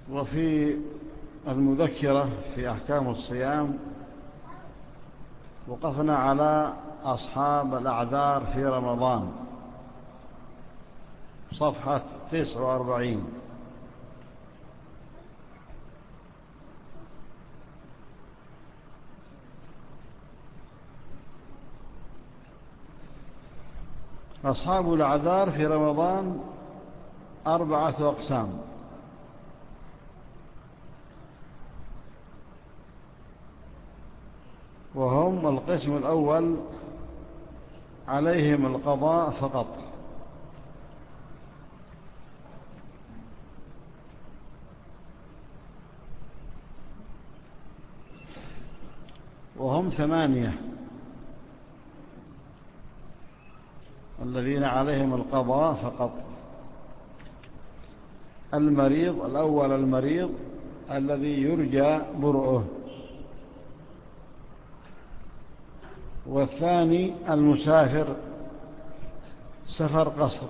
وفي المذكرة في أحكام الصيام وقفنا على أصحاب الأعذار في رمضان، صفحة 49. أصحاب الأعذار في رمضان 4 أقسام. وهم: القسم الأول عليهم القضاء فقط، وهم 8 الذين عليهم القضاء فقط. المريض الأول، المريض الذي يرجى برؤه. والثاني المسافر سفر قصر،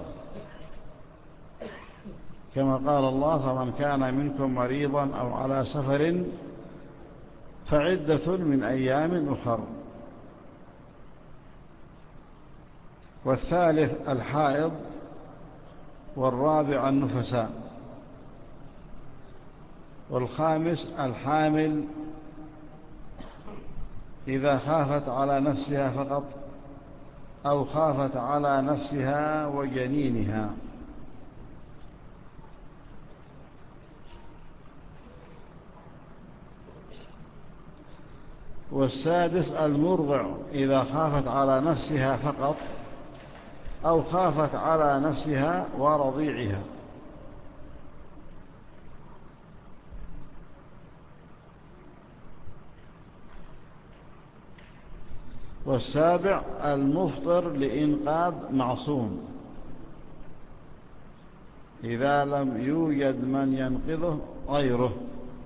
كما قال الله: فمن كان منكم مريضا أو على سفر فعدة من أيام أخر. والثالث الحائض. والرابع النفساء. والخامس الحامل إذا خافت على نفسها فقط أو خافت على نفسها وجنينها. والسادس المرضع إذا خافت على نفسها فقط أو خافت على نفسها ورضيعها. والسابع المفطر لإنقاذ معصوم إذا لم يوجد من ينقذه غيره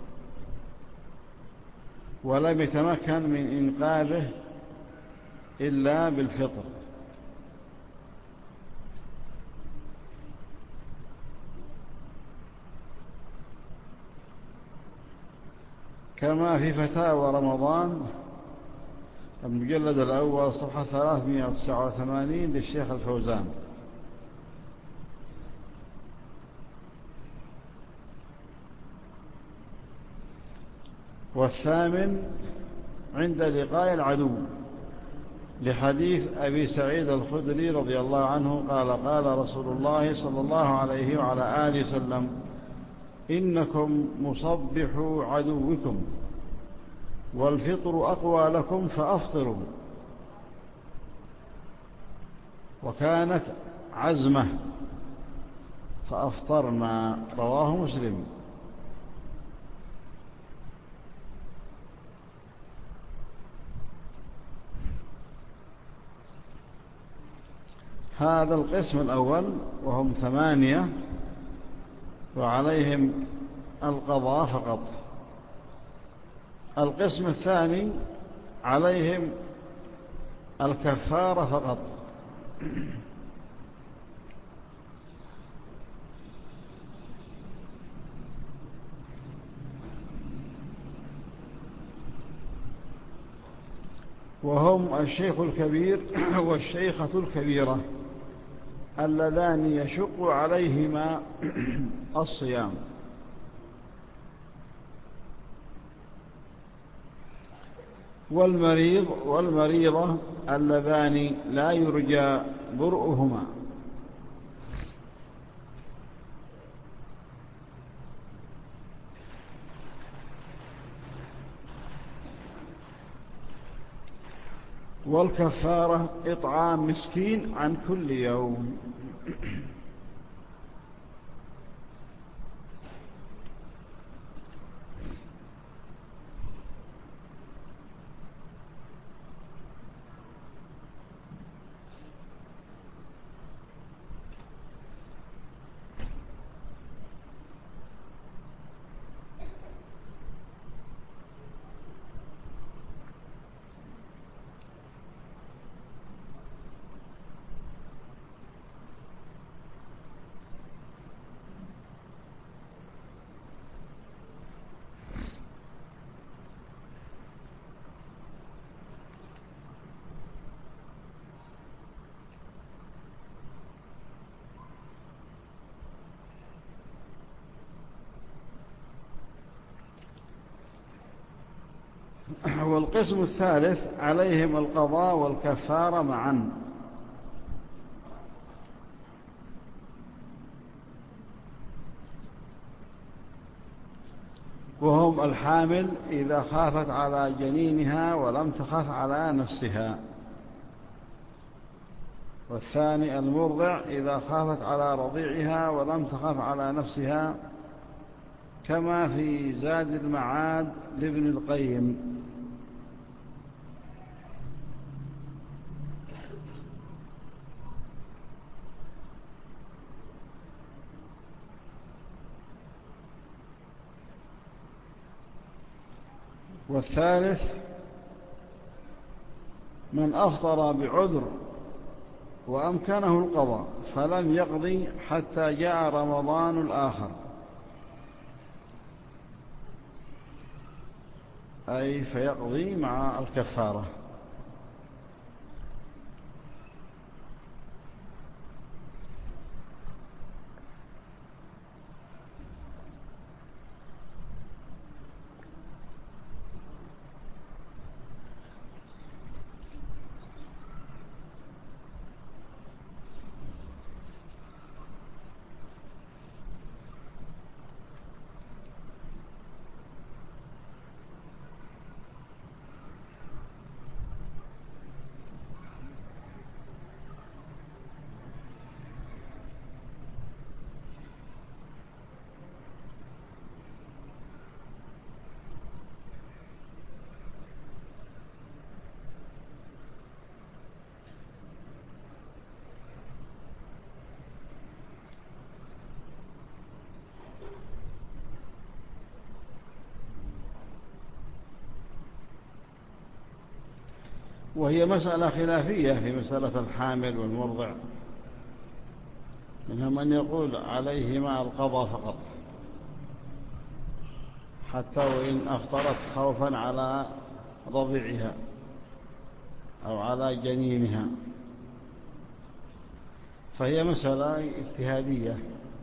ولم يتمكن من إنقاذه إلا بالفطر. كما في فتاوى رمضان المجلد الأول صفحة 389 للشيخ الفوزان. والثامن عند لقاء العدو، لحديث أبي سعيد الخدري رضي الله عنه قال: قال رسول الله صلى الله عليه وعلى آله وسلم: إنكم مصبحوا عدوكم والفطر أقوى لكم فأفطروا. وكانت عزمة فأفطرنا، رواه مسلم. هذا القسم الأول وهم 8 وعليهم القضاء فقط. القسم الثاني عليهم الكفارة فقط. وهم الشيخ الكبير والشيخة الكبيرة اللذان يشق عليهما الصيام. والمريض والمريضة اللذان لا يرجى برؤهما. والكفارة إطعام مسكين عن كل يوم. والقسم الثالث عليهم القضاء والكفارة معا، وهم الحامل إذا خافت على جنينها ولم تخف على نفسها، والثاني المرضع إذا خافت على رضيعها ولم تخف على نفسها، كما في زاد المعاد لابن القيم. والثالث من أفطر بعذر وأمكنه القضاء فلم يقضي حتى جاء رمضان الآخر، أي فيقضي مع الكفارة. وهي مسألة خلافية في مسألة الحامل والمرضع، منهم من يقول عليهما القضاء فقط حتى وإن أفطرت خوفا على رضيعها أو على جنينها، فهي مسألة اجتهادية.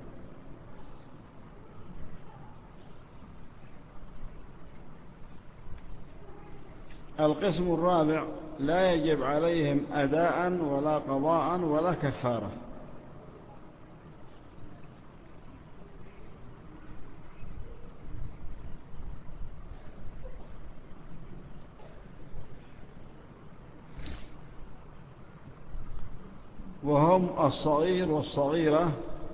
القسم الرابع لا يجب عليهم أداء ولا قضاء ولا كفارة، وهم الصغير والصغيرة،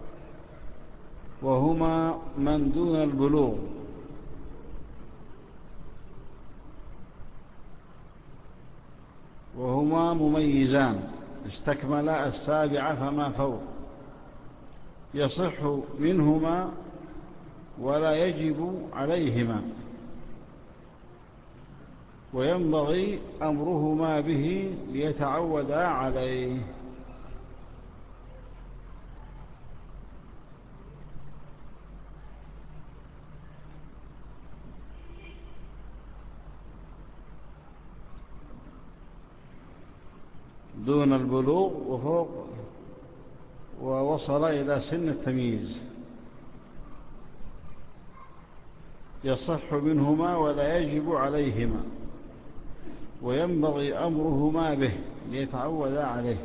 وهما من دون البلوغ، وهما مميزان استكملا 7 فما فوق، يصح منهما ولا يجب عليهما، وينبغي أمرهما به ليتعودا عليه. دون البلوغ وفوق ووصل إلى سن التمييز، يصح منهما ولا يجب عليهما، وينبغي أمرهما به ليتعودا عليه.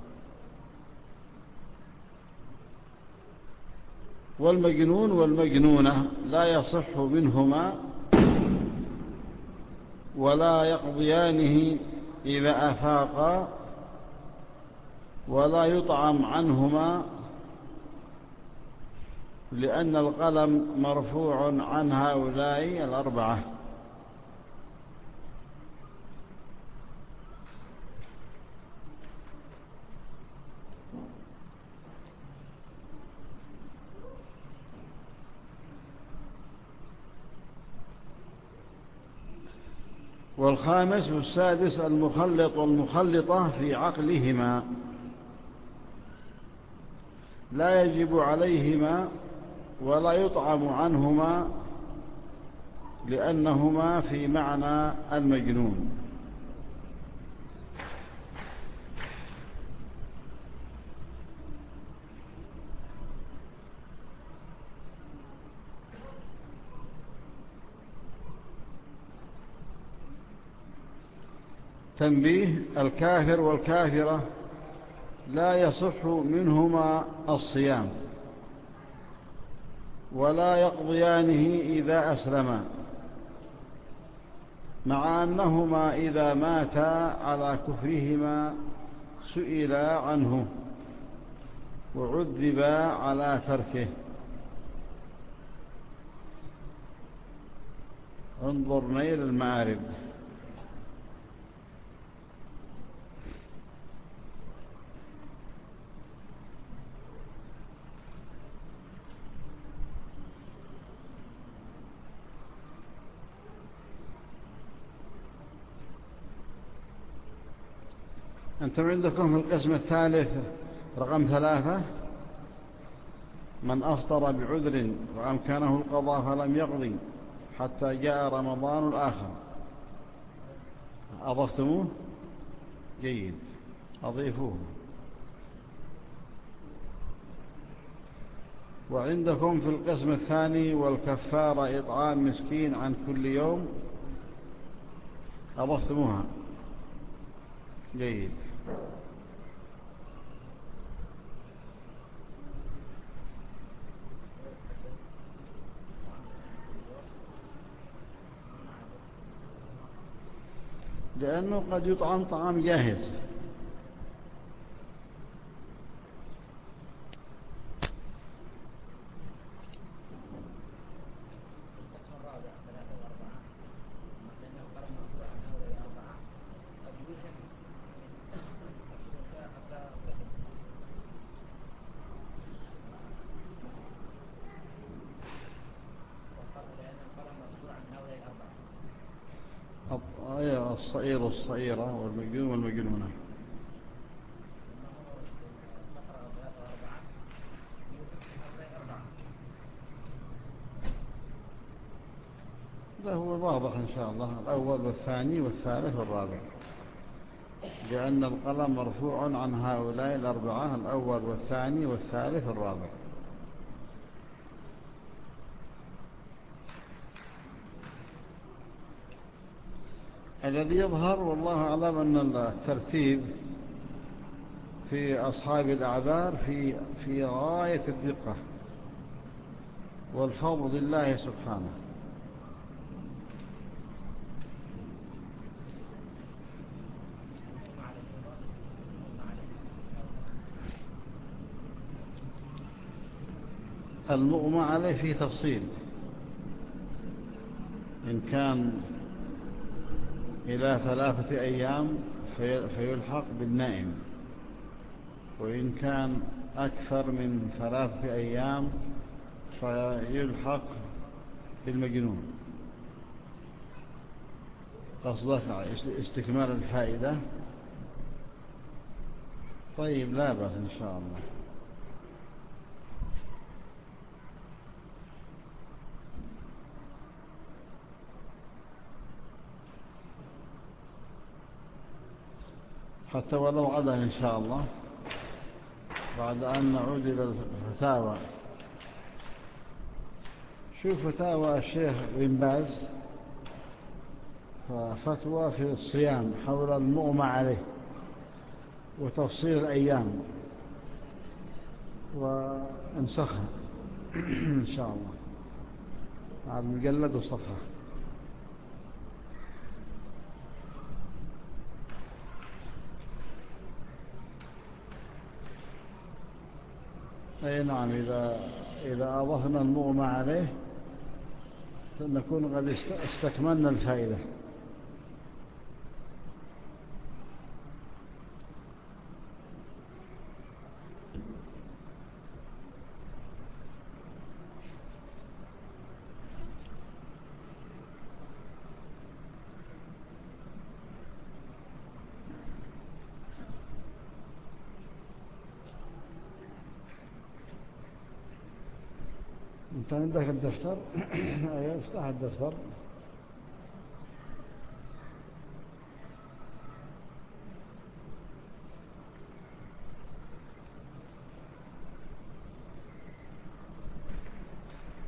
والمجنون والمجنونة لا يصح منهما ولا يقضيانه إذا أفاقا، ولا يطعم عنهما لأن القلم مرفوع عن هؤلاء 4. والخامس والسادس المخلط والمخلطة في عقلهما، لا يجب عليهما ولا يطعم عنهما لأنهما في معنى المجنون. تنبيه: الكافر والكافرة لا يصح منهما الصيام ولا يقضيانه إذا أسلما، مع أنهما إذا ماتا على كفرهما سئلا عنه وعذبا على تركه. انظر نيل المعارف. أنتم عندكم في القسم الثالث رقم 3: من أفطر بعذر وأمكنه القضاء فلم يقضي حتى جاء رمضان الآخر. أضفتموه؟ جيد، أضيفوه. وعندكم في القسم الثاني: والكفارة إطعام مسكين عن كل يوم. أضفتموها؟ جيد. لأنه قد يطعم طعام جاهز. الصئير والصئيرة والمجنون والمجنونة. ده هو واضح إن شاء الله، الأول والثاني والثالث والرابع، لأن القلم مرفوع عن هؤلاء الأربعة: الأول والثاني والثالث والرابع. الذي يظهر والله أعلم أن الترتيب في أصحاب الأعذار في غاية الدقة والفضل لله سبحانه. المغمى عليه فيه تفصيل، إن كان إلى 3 أيام فيلحق بالنائم، وإن كان أكثر من 3 أيام فيلحق بالمجنون. قصدك استكمال الفائدة؟ طيب، لا بأس إن شاء الله. حتى ولو غدا إن شاء الله، بعد أن نعود إلى الفتاوى. شوف فتاوى الشيخ بن باز، فتوى في الصيام حول المغمى عليه وتفصيل الأيام، وانسخها إن شاء الله على المجلد وصفحة. أي نعم، إذا أضفنا المغمى عليه نكون قد استكملنا الفائدة. أنت عندك الدفتر؟ أيوة، افتح الدفتر.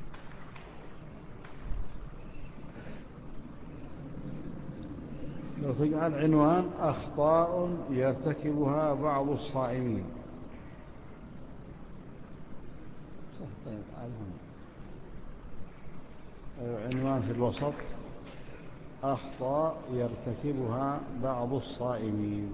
لو وتجعل عنوان أخطاء يرتكبها بعض الصائمين. طيب عنوان في الوسط: أخطاء يرتكبها بعض الصائمين.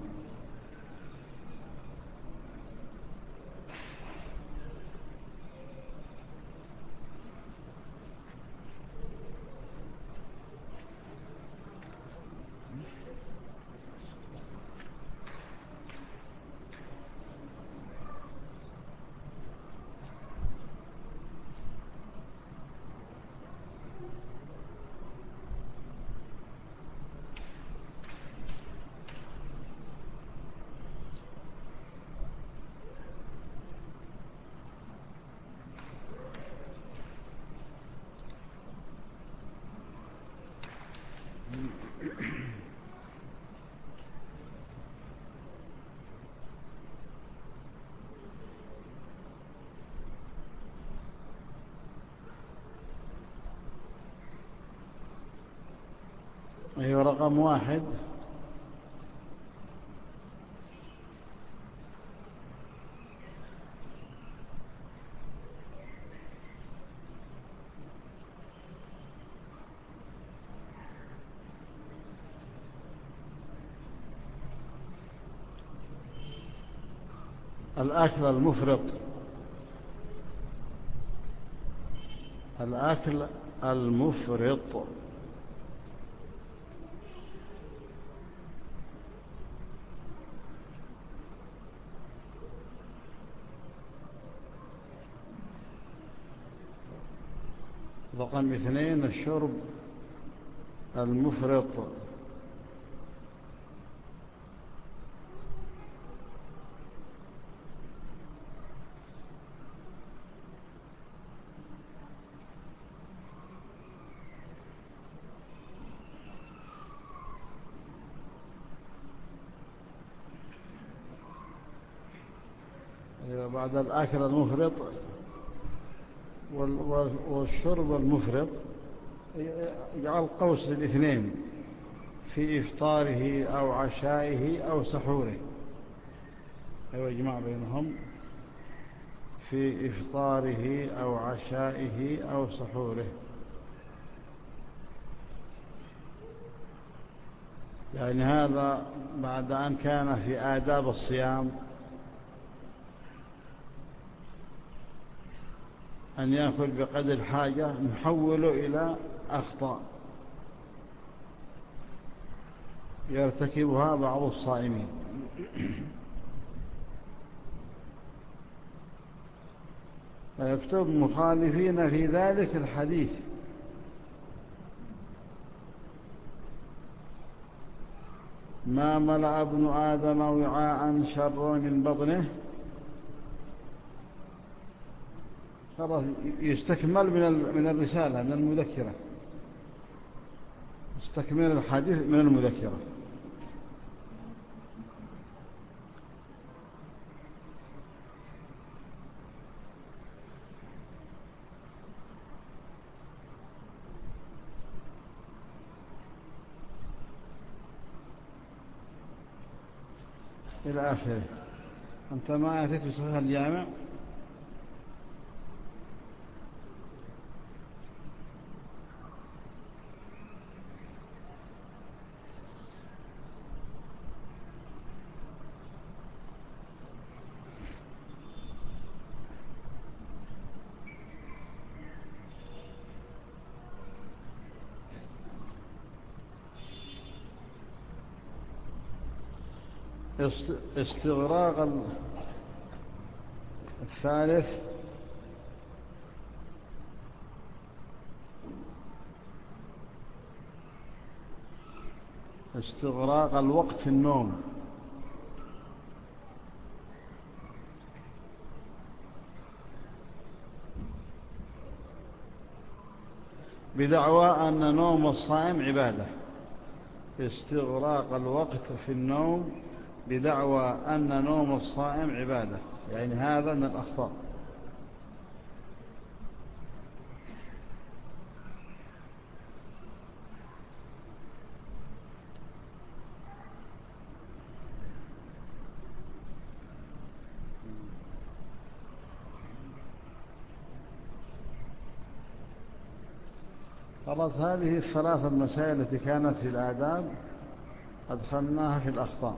أيوة، رقم 1. الأكل المفرط. الأكل المفرط. رقم 2: الشرب المفرط. بعد الأكل المفرط والشرب المفرط يجعل قوس للاثنين: في إفطاره أو عشائه أو سحوره. أيوة، يجمع بينهم: في إفطاره أو عشائه أو سحوره. يعني هذا بعد أن كان في آداب الصيام أن يأكل بقدر الحاجة، نحوله إلى أخطاء يرتكبها بعض الصائمين. فيكتب: مخالفين في ذلك الحديث. ما ملأ ابن آدم وعاء شر من بطنه. خلاص، يستكمل من الرسالة، من المذكرة، استكمال الحديث من المذكرة. إلى آخره. أنت ما أتيت في صحيح الجامع؟ استغراق الثالث: استغراق الوقت في النوم، بدعوى أن نوم الصائم عبادة. استغراق الوقت في النوم بدعوى أن نوم الصائم عبادة، يعني هذا من الأخطاء. خلاص، هذه الثلاث المسائل التي كانت في الآداب أدخلناها في الأخطاء.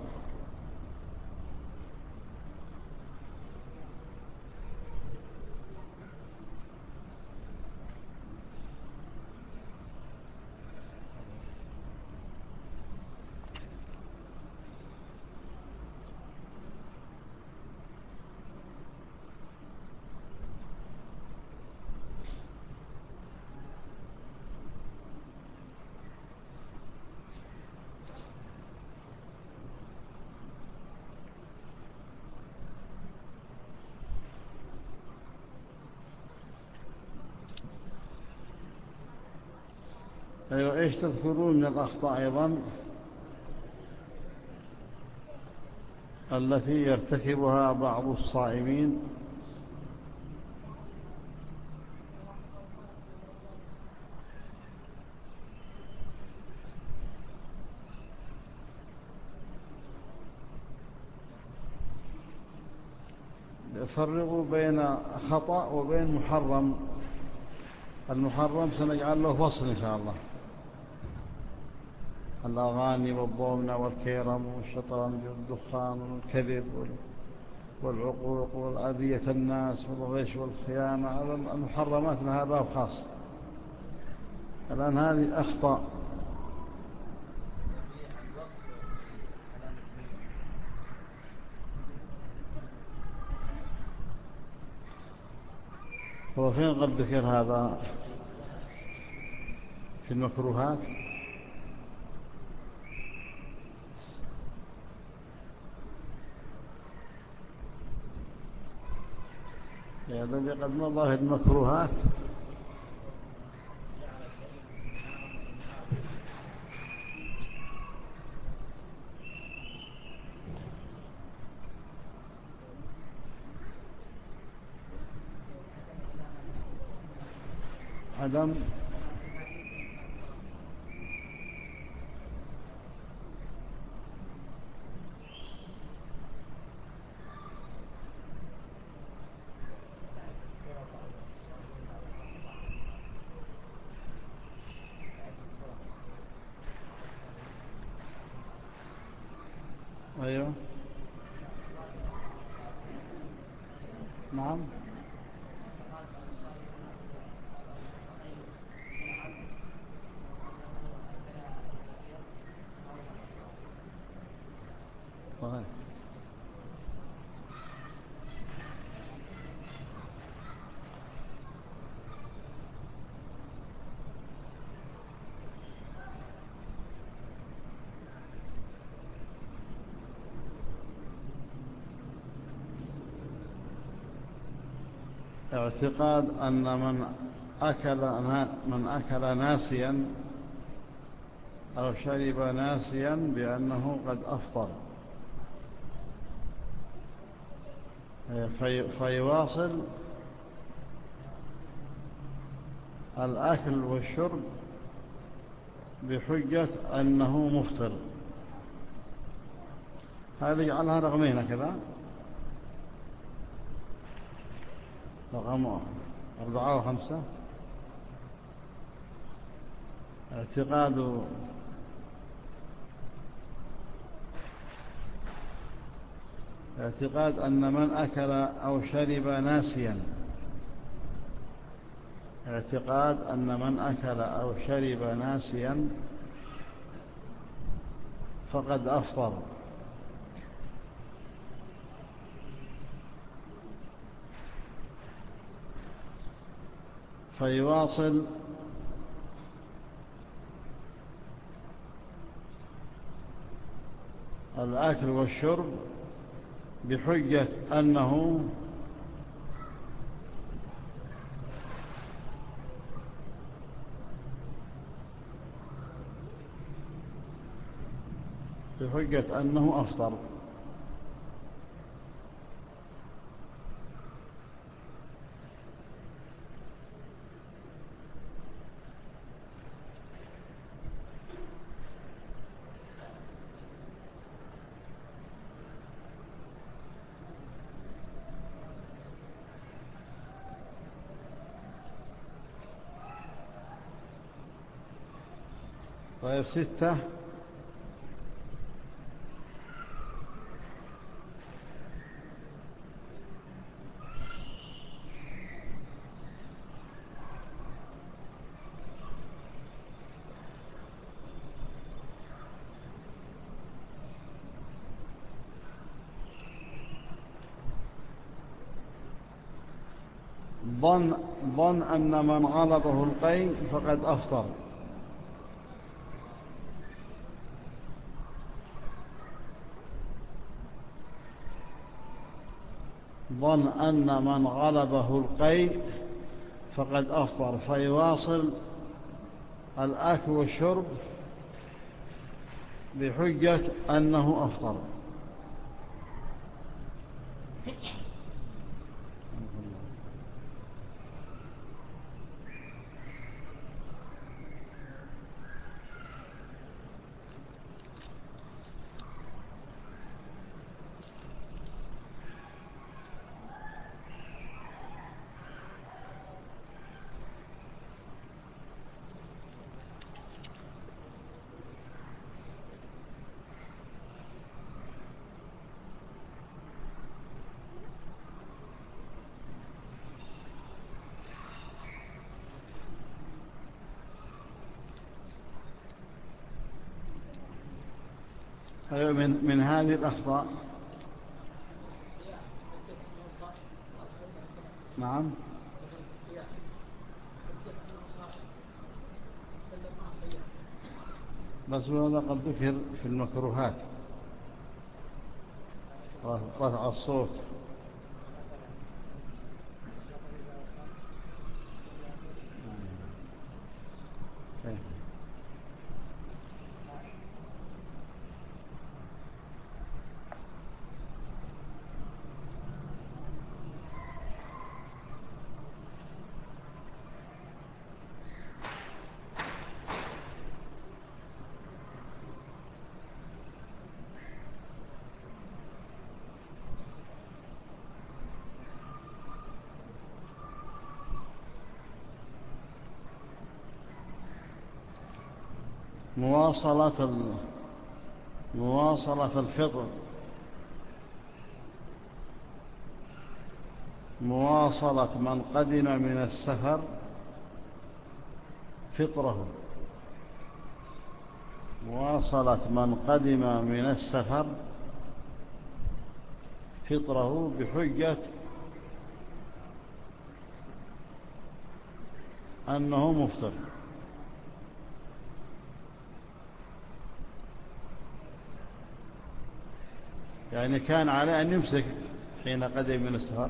أيوة، إيش تذكرون من الأخطاء أيضا التي يرتكبها بعض الصائمين؟ فرقوا بين خطأ وبين محرم. المحرم سنجعل له فصل إن شاء الله، الأغاني والضومنة والكيرم والشطرنج والدخان والكذب والعقوق والأذية الناس والغش والخيانة. هذا المحرمات لها باب خاص. الآن هذه أخطاء. هو فين قد ذكر هذا في المكروهات؟ الذي قد مضى في المكروهات عدم أيوه نعم صحيح. اعتقاد أن من أكل ناسيا أو شرب ناسيا بأنه قد أفطر، فيواصل الأكل والشرب بحجة أنه مفطر. هذا يجعلها رقمين كذا، رقم 4 و5. اعتقاد أن من أكل أو شرب ناسيا، اعتقاد أن من أكل أو شرب ناسيا فقد أفطر، فيواصل الأكل والشرب بحجة أنه أفطر. طيب 6. ظن أن من غلبه القي فقد أفطر. ظن أن من غلبه القي فقد أفطر، فيواصل الأكل والشرب بحجة أنه أفطر. من هذه الأخطاء. نعم. بس هذا قد ذكر في المكروهات، رفع الصوت. مواصلة الفطر، مواصلة من قدم من السفر فطره، مواصلة من قدم من السفر فطره بحجة أنه مفطر. يعني كان عليه أن يمسك حين قدم من السفر،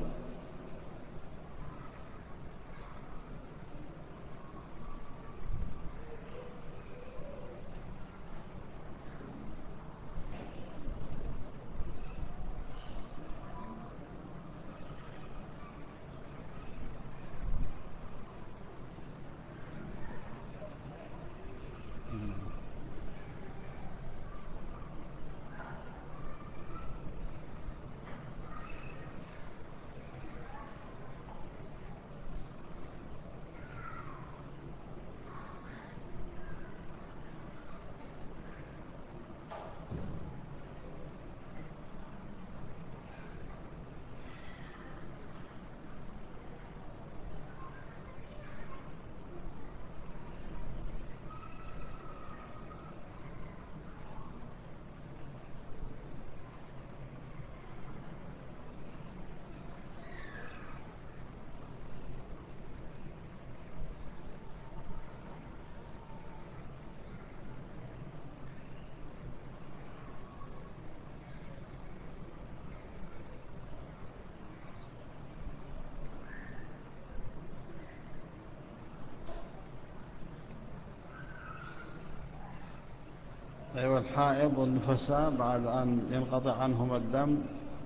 أيوة. الحائض والنفساء بعد أن ينقطع عنهم الدم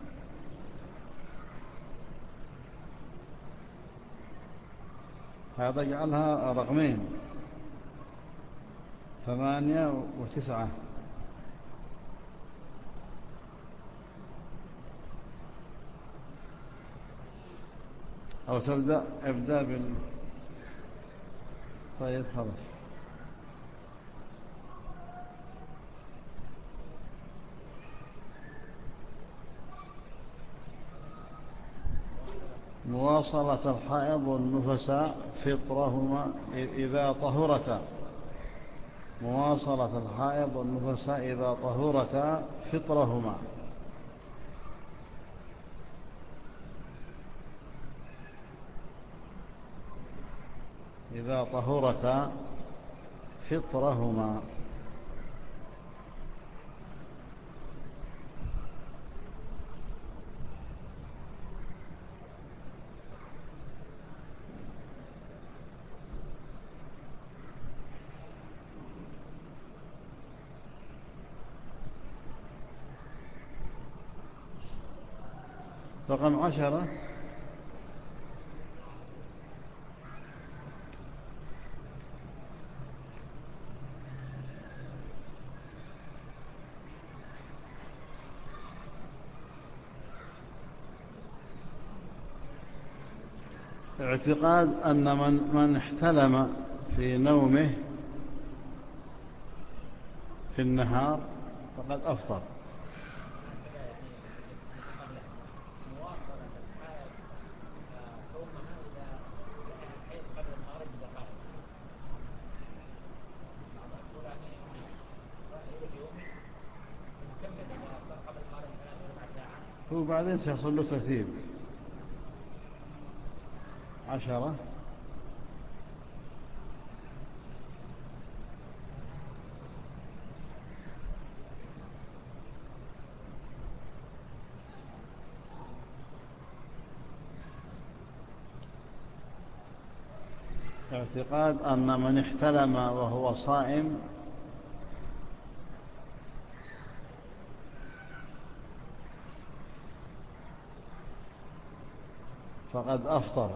هذا يجعلها رقمين 8 و9، أو ابدأ طيب خلاص. مواصلة الحائض والنفساء فطرهما إذا طهرتا. مواصلة الحائض والنفساء إذا طهرتا فطرهما. إذا طهرتا فطرهما. رقم 10. اعتقاد أن من احتلم في نومه في النهار فقد أفطر. وبعدين سيحصل له ترتيب. 10. اعتقاد أن من احتلم وهو صائم فقد أفطر.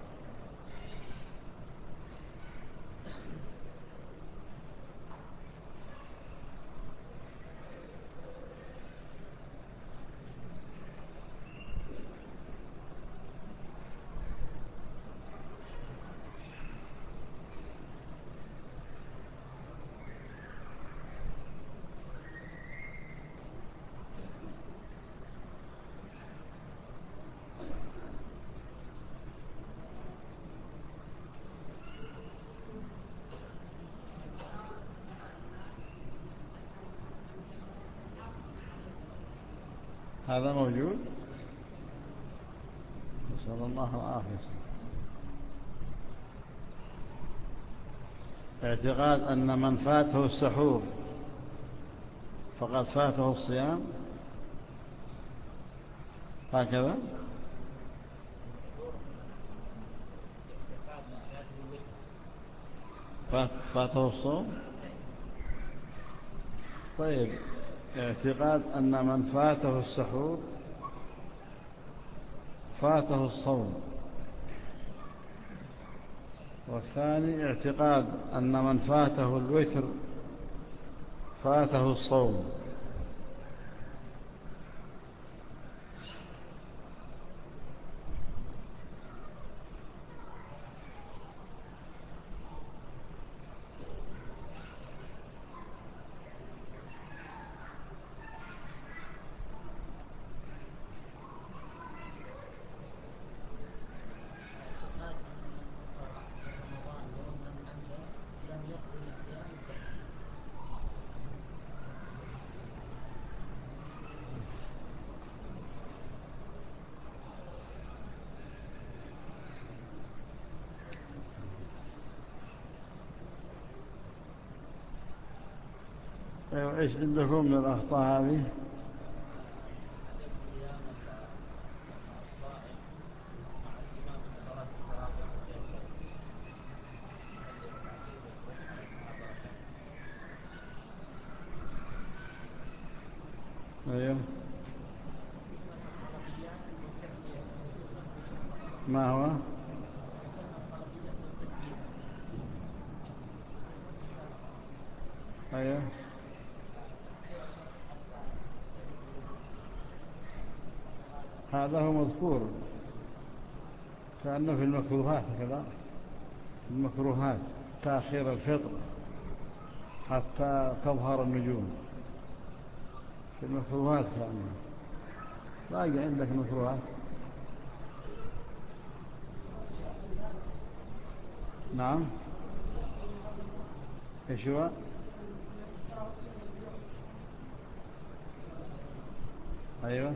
هذا موجود. نسأل الله العافية. اعتقاد أن من فاته السحور فقد فاته الصيام. هكذا. فاته الصوم. طيب، اعتقاد أن من فاته السحور فاته الصوم. والثاني اعتقاد أن من فاته الوتر فاته الصوم. ايش عندكم من الأخطاء هذه؟ ايوه، ما هو؟ ايوه، هذا هو مذكور كأنه في المكروهات كذا. المكروهات تأخير الفطر حتى تظهر النجوم. في المكروهات كأنه. باقي عندك مكروهات. نعم. ايش هو؟ ايوه.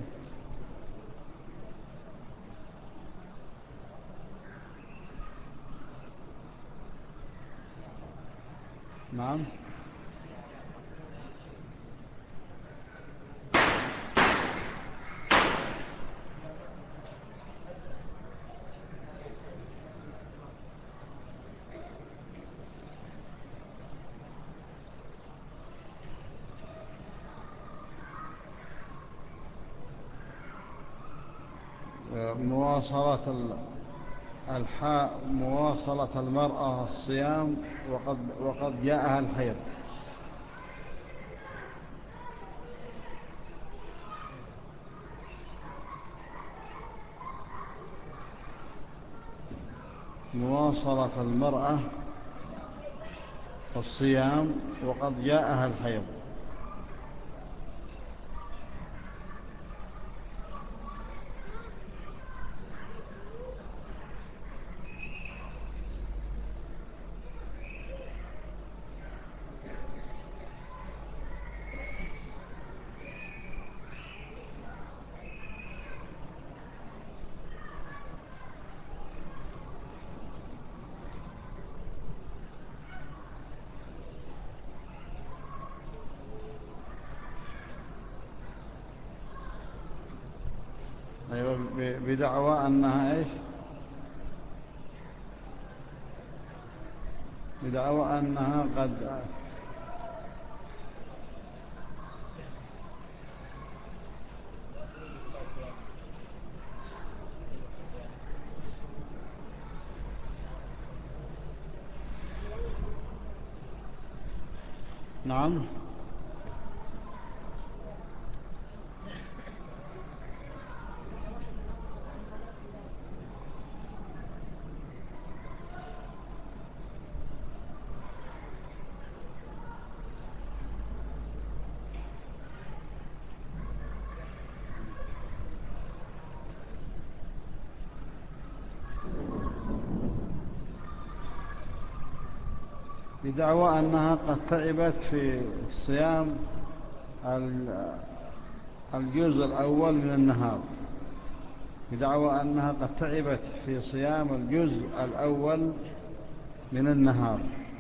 نعم. مواصلة المرأة الصيام وقد جاءها الحيض. مواصلة المرأة الصيام وقد جاءها الحيض. أيوة، بدعوى أنها إيش؟ بدعوى أنها قد نعم. بدعوى أنها قد تعبت في صيام الجزء الأول من النهار. بدعوى أنها قد تعبت في صيام الجزء الأول من النهار.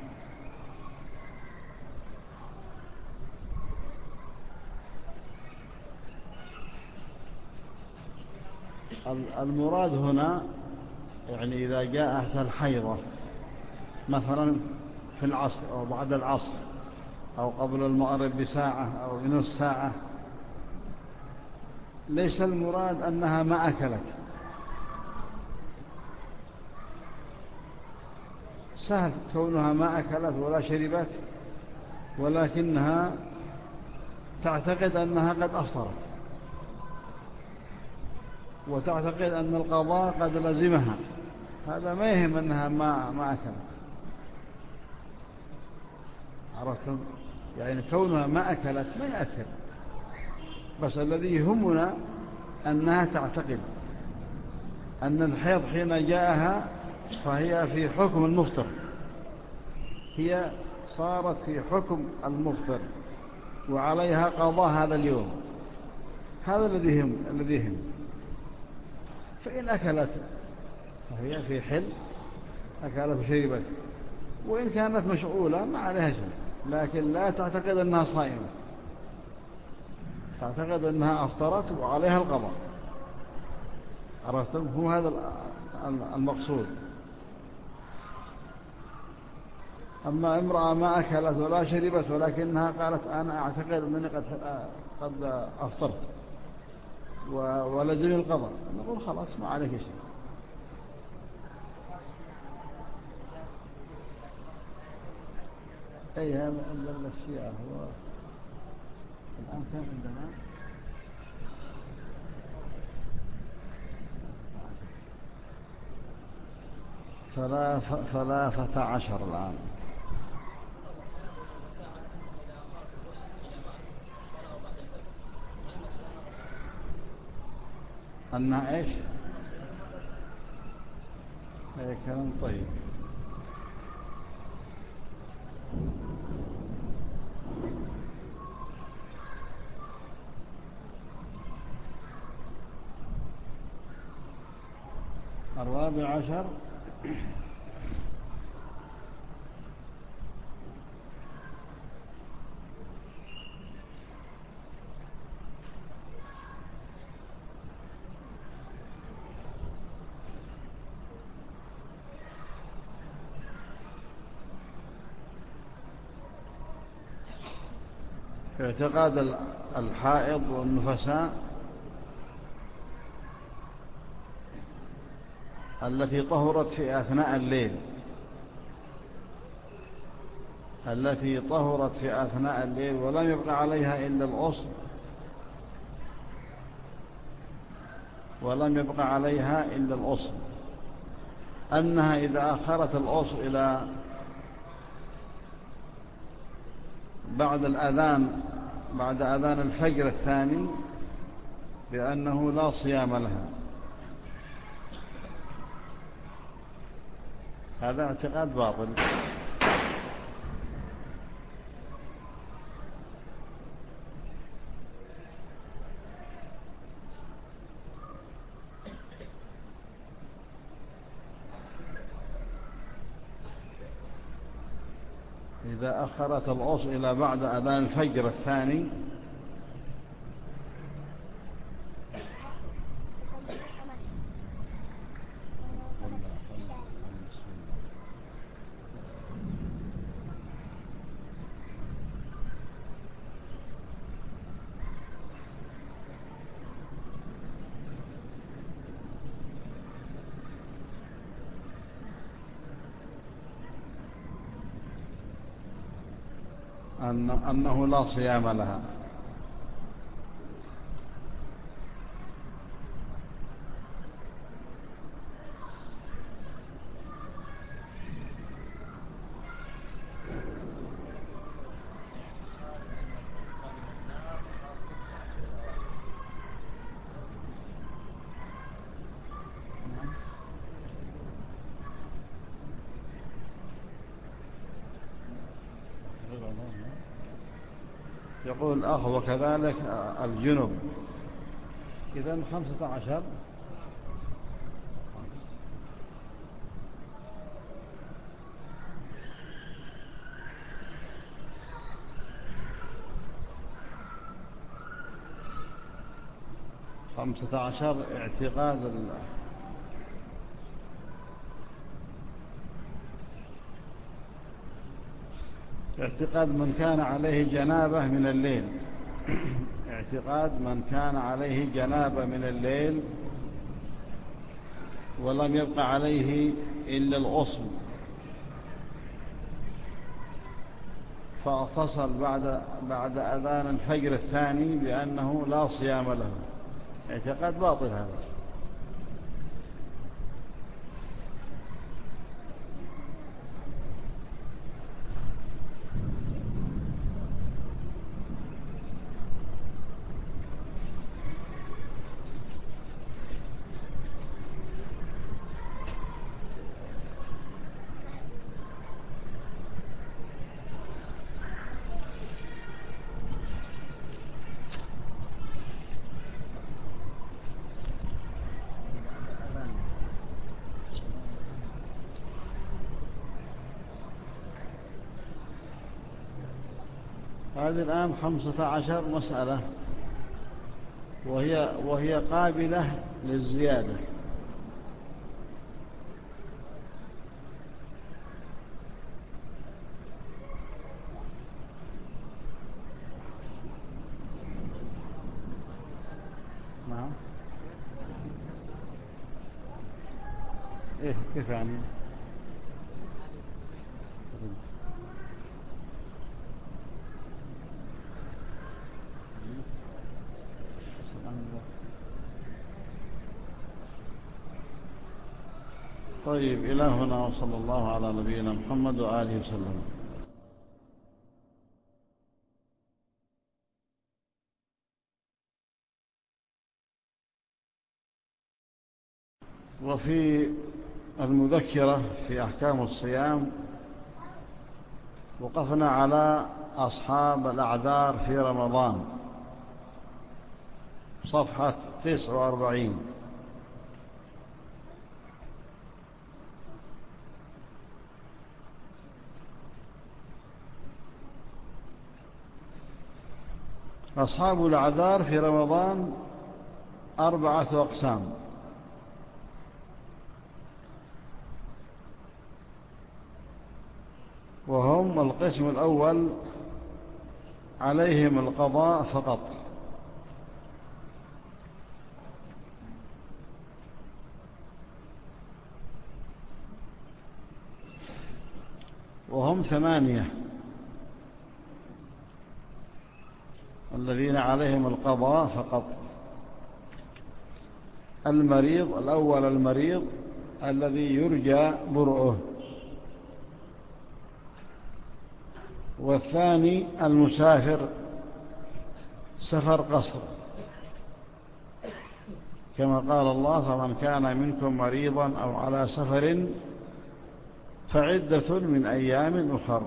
المراد هنا يعني إذا جاءت الحيضة مثلا في العصر أو بعد العصر أو قبل المغرب بساعة أو بنصف ساعة، ليس المراد أنها ما أكلت. سهل كونها ما أكلت ولا شربت، ولكنها تعتقد أنها قد أفطرت، وتعتقد أن القضاء قد لزمها. هذا ما يهم أنها ما أكلت. عرفتم؟ يعني كونها ما أكلت ما يأثر، بس الذي يهمنا أنها تعتقد أن الحيض حين جاءها فهي في حكم المفطر، هي صارت في حكم المفطر وعليها قضاء هذا اليوم. هذا الذي يهم. فإن أكلت فهي في حل، أكلت وشربت، وإن كانت مشغولة ما عليها شيء، لكن لا تعتقد أنها صائمة، تعتقد أنها أفطرت وعليها القضاء. عرفتم؟ هو هذا المقصود. أما امرأة ما أكلت ولا شربت ولكنها قالت أنا أعتقد أنني قد أفطرت ولزم القضاء، نقول خلاص ما عليك شيء. أي هذا الشيء هو الآن كان عندنا 13 الآن. أنها إيش؟ أي كلام طيب. 14. في اعتقاد الحائض والنفساء التي طهرت في أثناء الليل، ولم يبقى عليها إلا الأصل، أنها إذا أخرت الأصل إلى بعد أذان الفجر الثاني بأنه لا صيام لها. هذا اعتقاد باطل. إذا أخرت الأصل إلى بعد أذان الفجر الثاني أنه لا صيام لها. يقول الأخ وكذلك الجنب. إذن 15. اعتقاد من كان عليه جنابة من الليل. اعتقاد من كان عليه جنابة من الليل ولم يبقى عليه إلا الغسل، فاتصل بعد أذان الفجر الثاني بأنه لا صيام له. اعتقاد باطل هذا. هذه الآن 15 مسألة، وهي قابلة للزيادة. نعم. كيف يعني؟ طيب، إلى هنا، وصلى الله على نبينا محمد وآله وسلم. وفي المذكرة في أحكام الصيام وقفنا على أصحاب الأعذار في رمضان، صفحة 49. أصحاب الأعذار في رمضان 4 أقسام. وهم: القسم الأول عليهم القضاء فقط، وهم 8 الذين عليهم القضاء فقط. المريض الأول المريض الذي يرجى برؤه، والثاني المسافر سفر قصر، كما قال الله: فمن كان منكم مريضا أو على سفر فعدة من أيام أخر.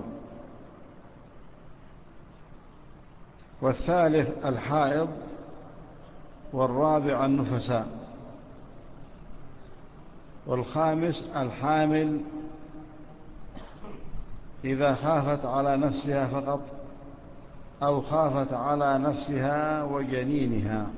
والثالث الحائض، والرابع النفساء، والخامس الحامل إذا خافت على نفسها فقط أو خافت على نفسها وجنينها.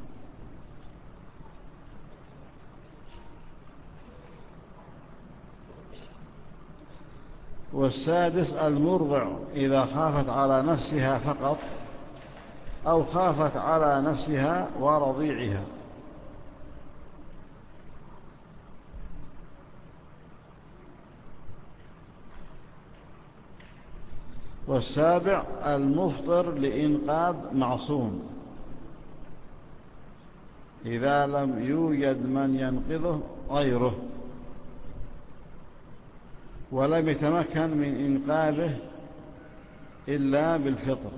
والسادس المرضع إذا خافت على نفسها فقط أو خافت على نفسها ورضيعها. والسابع المفطر لإنقاذ معصوم إذا لم يوجد من ينقذه غيره ولم يتمكن من إنقاذه إلا بالفطر.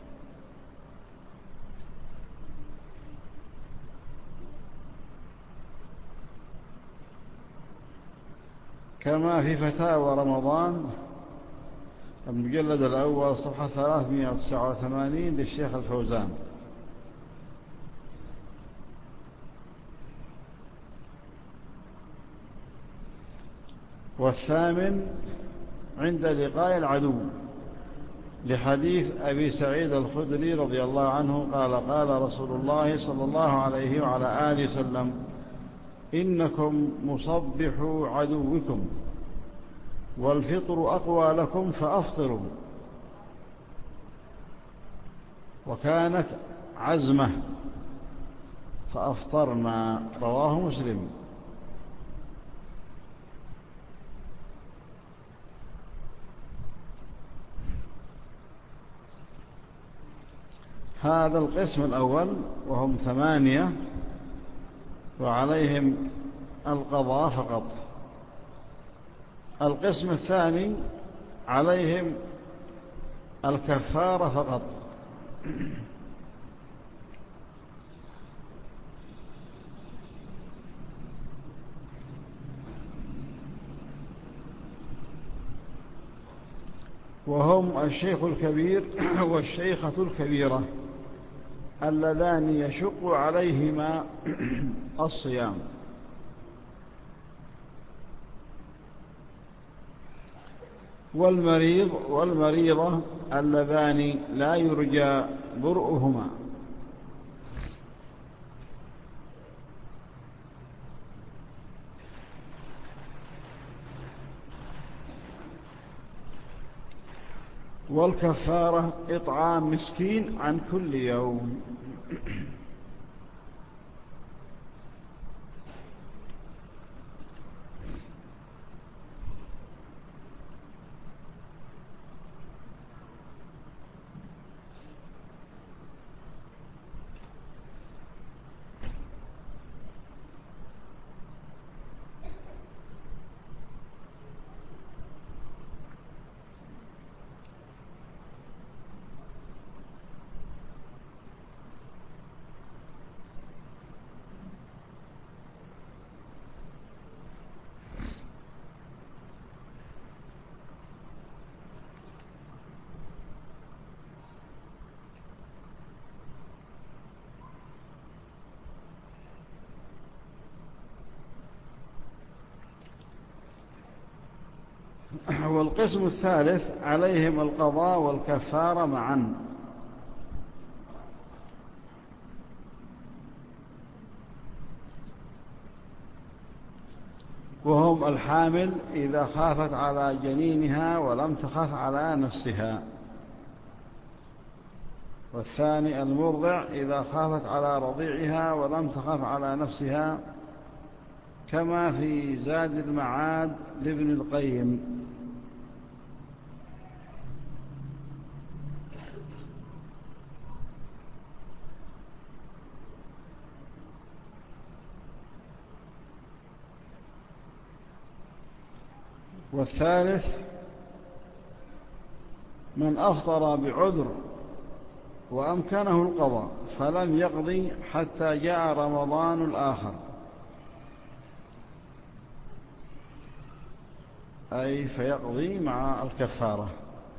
كما في فتاوى رمضان المجلد الأول صفحة 389 للشيخ الفوزان. والثامن عند لقاء العدو، لحديث أبي سعيد الخدري رضي الله عنه قال: قال رسول الله صلى الله عليه وعلى آله وسلم: إنكم مصبحوا عدوكم والفطر أقوى لكم فأفطروا. وكانت عزمة فأفطرنا، رواه مسلم. هذا القسم الأول وهم 8 وعليهم القضاء فقط. القسم الثاني عليهم الكفارة فقط. وهم الشيخ الكبير والشيخة الكبيرة اللذان يشق عليهما الصيام، والمريض والمريضة اللذان لا يرجى برؤهما، والكفارة إطعام مسكين عن كل يوم. والقسم الثالث عليهم القضاء والكفارة معا. وهم الحامل إذا خافت على جنينها ولم تخف على نفسها. والثاني المرضع إذا خافت على رضيعها ولم تخف على نفسها، كما في زاد المعاد لابن القيم. والثالث من أفطر بعذر وأمكنه القضاء فلم يقضي حتى جاء رمضان الآخر، أي فيقضي مع الكفارة.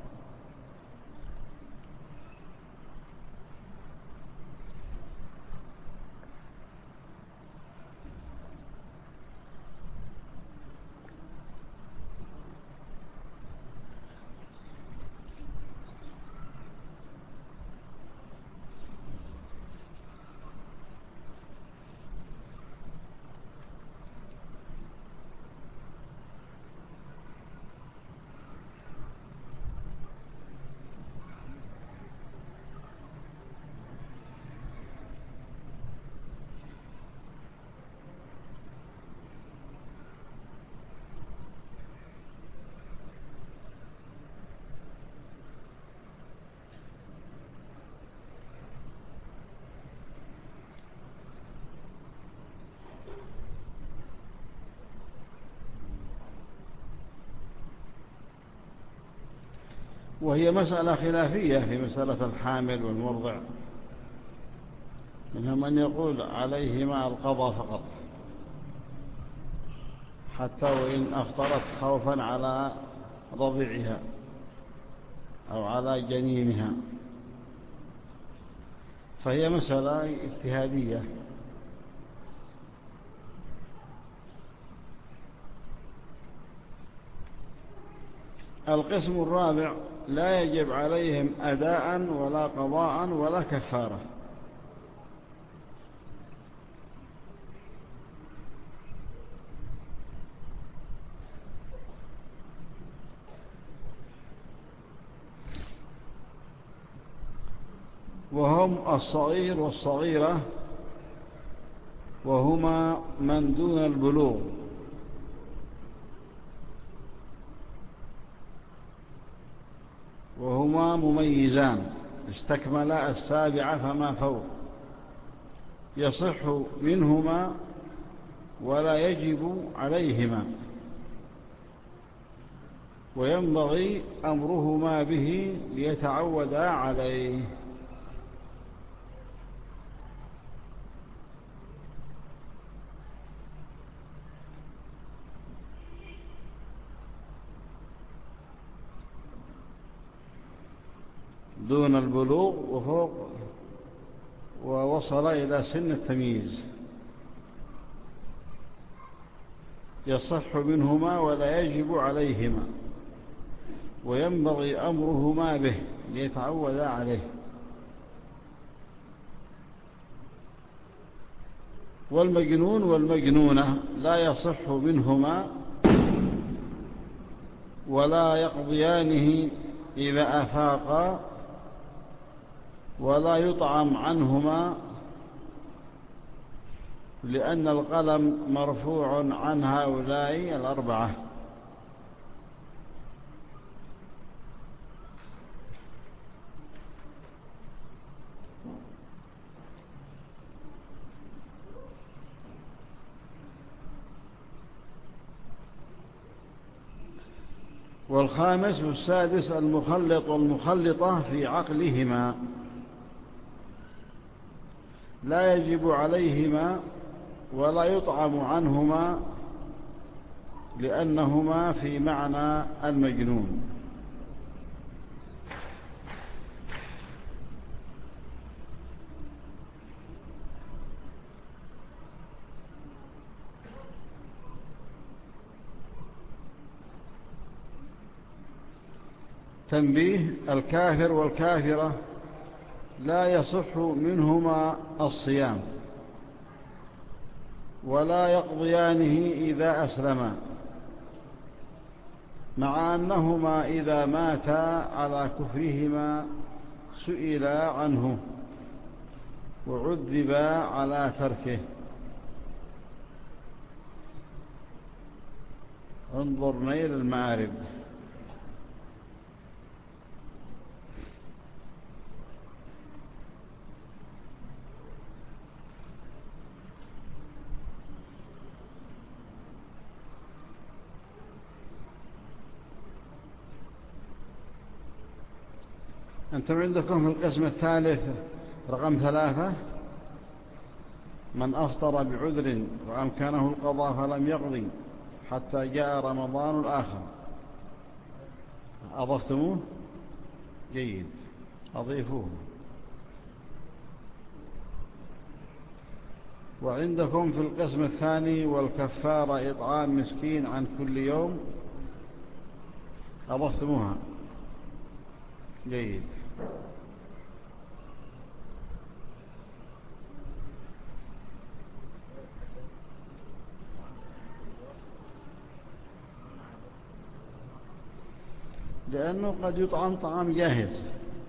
وهي مسألة خلافية في مسألة الحامل والمرضع، منهم من يقول عليهما القضاء فقط حتى وإن أفطرت خوفا على رضيعها أو على جنينها، فهي مسألة اجتهادية. القسم الرابع لا يجب عليهم أداء ولا قضاء ولا كفارة، وهم الصغير والصغيرة، وهما من دون البلوغ، وهما مميزان استكملا 7 فما فوق، يصح منهما ولا يجب عليهما، وينبغي أمرهما به ليتعودا عليه. دون البلوغ وفوق ووصل إلى سن التمييز، يصح منهما ولا يجب عليهما، وينبغي أمرهما به ليتعودا عليه. والمجنون والمجنونة لا يصح منهما ولا يقضيانه إذا أفاقا، ولا يطعم عنهما لأن القلم مرفوع عن هؤلاء 4. والخامس والسادس المخلط والمخلطة في عقلهما لا يجب عليهما ولا يطعم عنهما لأنهما في معنى المجنون. تنبيه: الكافر والكافرة لا يصح منهما الصيام، ولا يقضيانه إذا أسلما، مع أنهما إذا ماتا على كفرهما سئلا عنه وعذبا على تركه. انظر نيل المعارف. أنتم عندكم في القسم الثالث رقم 3: من أفطر بعذر وأمكنه القضاء فلم يقضي حتى جاء رمضان الآخر. أضفتموه؟ جيد، أضيفوه. وعندكم في القسم الثاني: والكفارة إطعام مسكين عن كل يوم. أضفتموها؟ جيد. لأنه قد يطعم طعام جاهز.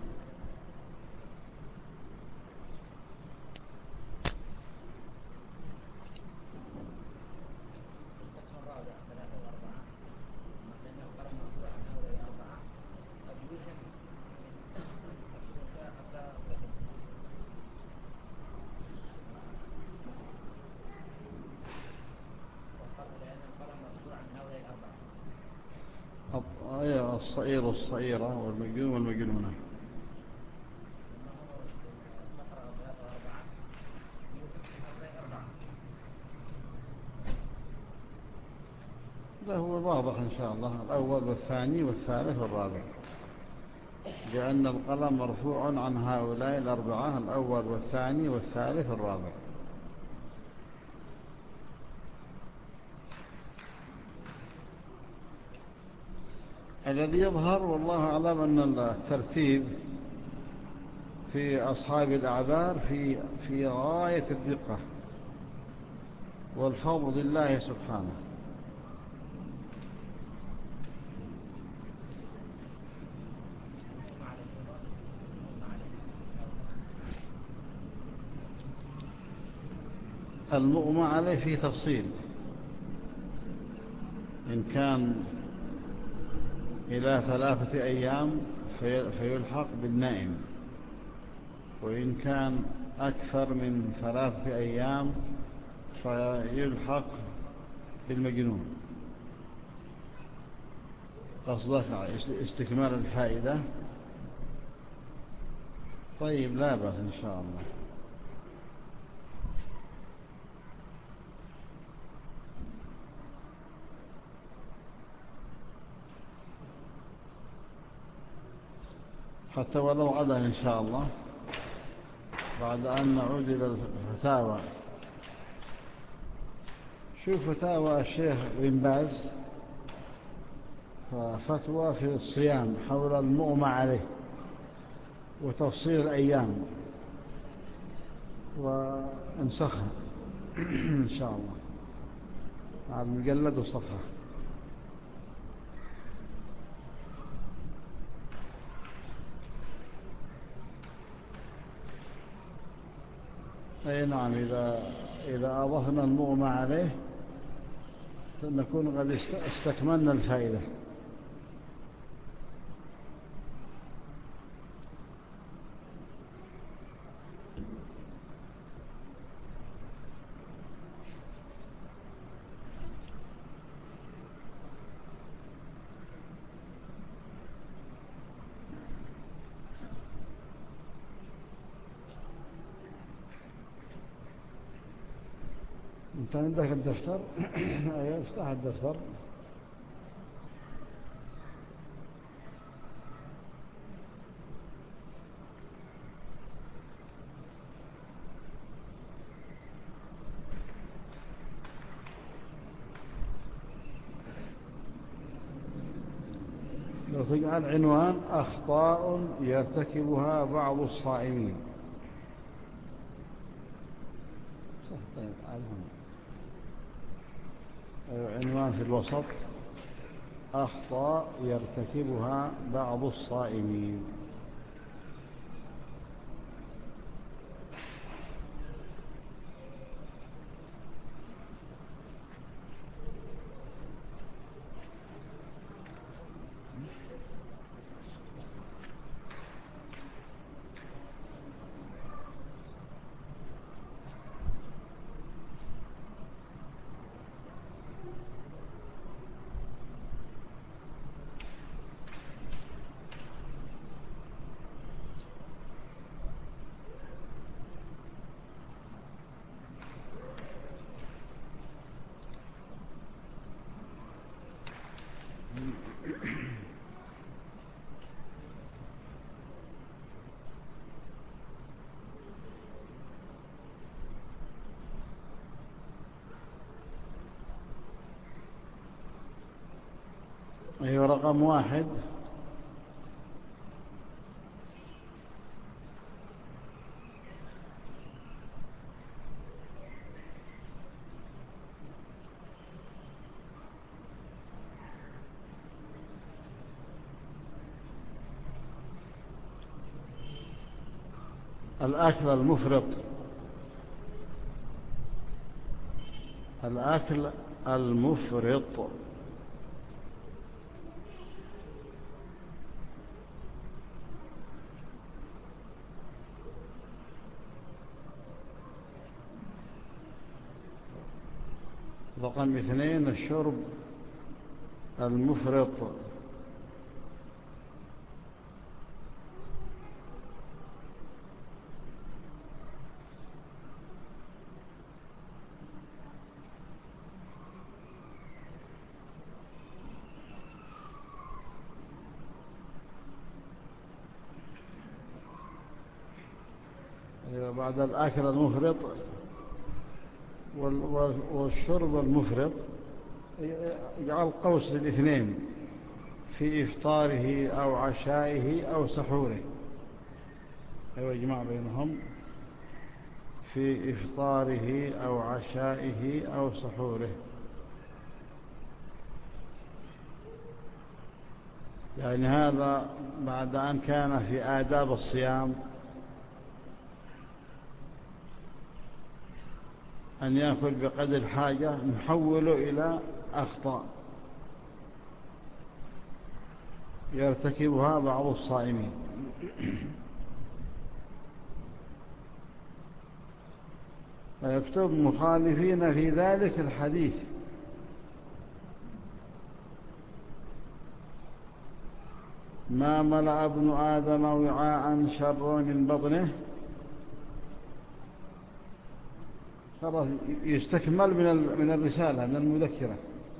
الصئير والصئيرة والمجنون والمجنونة. ده هو واضح إن شاء الله، الأول والثاني والثالث والرابع، لأن القلم مرفوع عن هؤلاء الأربعة: الأول والثاني والثالث والرابع. الذي يظهر والله أعلم أن الترتيب في أصحاب الأعذار في غاية الدقة والفضل لله سبحانه. المغمى عليه في تفصيل، إن كان إلى 3 أيام فيلحق بالنائم، وإن كان أكثر من 3 أيام فيلحق بالمجنون. قصدك استكمال الفائدة؟ طيب، لا بأس إن شاء الله. حتى ولو غدا إن شاء الله، بعد أن نعود إلى الفتاوى. شوف فتاوى الشيخ بن باز، فتوى في الصيام حول المغمى عليه وتفصيل الأيام، وانسخها إن شاء الله على المجلد وصفحة. أي نعم، إذا أضفنا المغمى عليه نكون قد استكملنا الفائدة. أنت عندك الدفتر؟ أيوة، افتح الدفتر. لو تجعل عنوان: أخطاء يرتكبها بعض الصائمين. طيب، تعال هنا. عنوان في الوسط: أخطاء يرتكبها بعض الصائمين. أيوة، رقم 1. الأكل المفرط. الأكل المفرط. رقم 2: الشرب المفرط. بعد الأكل المفرط والشرب المفرط يجعل قوس للاثنين: في إفطاره أو عشائه أو سحوره. أيوة، يجمع بينهم: في إفطاره أو عشائه أو سحوره. يعني هذا بعد أن كان في آداب الصيام أن يأكل بقدر الحاجة، نحوله إلى أخطاء يرتكبها بعض الصائمين. ويكتب مخالفين في ذلك الحديث: ما ملأ ابن آدم وعاء شر من بطنه. خلاص، يستكمل من الرسالة، من المذكرة،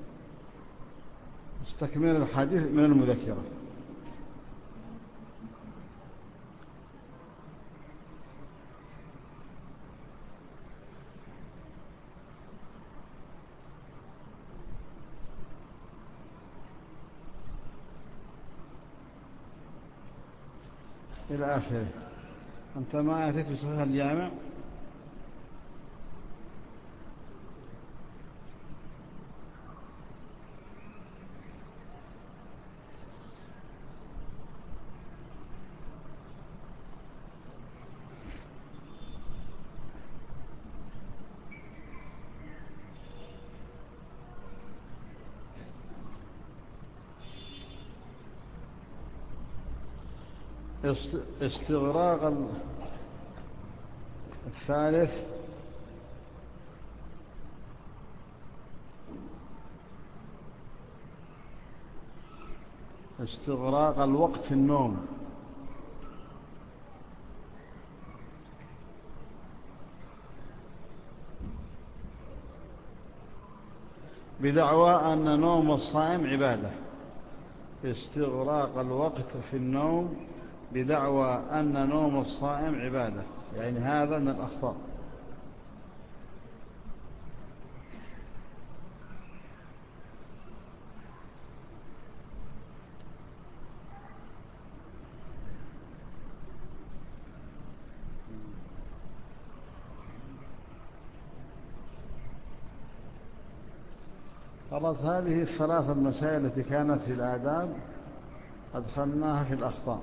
استكمال الحديث من المذكرة. إلى آخره. أنت ما أتيت بصحيح الجامع؟ استغراق الثالث: استغراق الوقت في النوم. بدعوى أن نوم الصائم عبادة. استغراق الوقت في النوم بدعوى أن نوم الصائم عبادة، يعني هذا من الأخطاء. خلاص، هذه الثلاث المسائل التي كانت في الآداب أدخلناها في الأخطاء.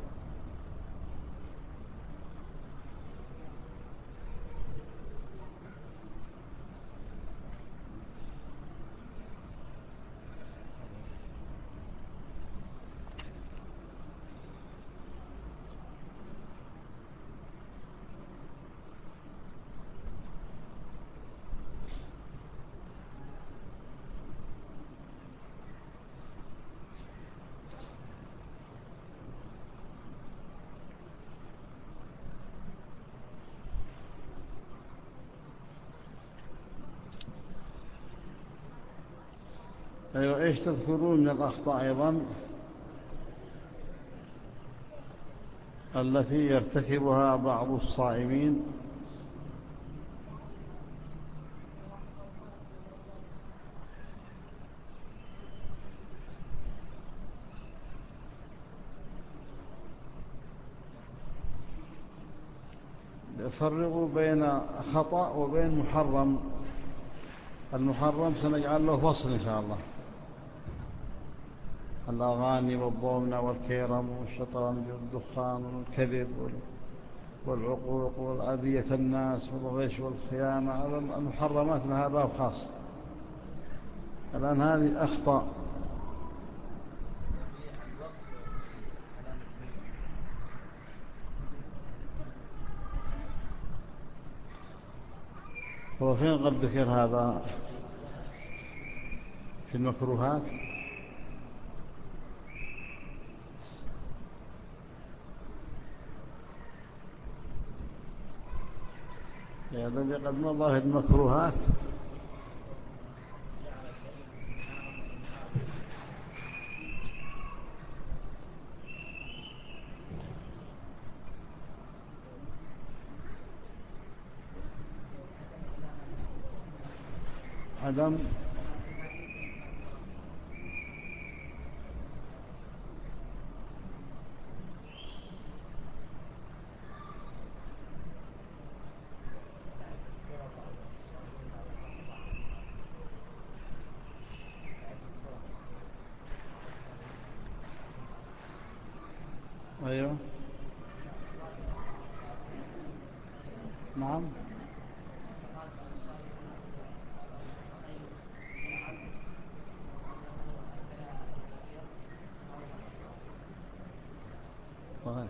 أيوة، إيش تذكرون من الأخطاء أيضا التي يرتكبها بعض الصائمين؟ فرقوا بين خطأ وبين محرم. المحرم سنجعل له فصل إن شاء الله، الأغاني والضومنة والكيرم والشطرنج والدخان والكذب والعقوق والأذية الناس والغش والخيانة، هذا المحرمات لها باب خاص. الآن هذه أخطاء. وفين قد ذكر هذا في المكروهات؟ يا الذي قد مضى في المكروهات عدم أيوه نعم صحيح.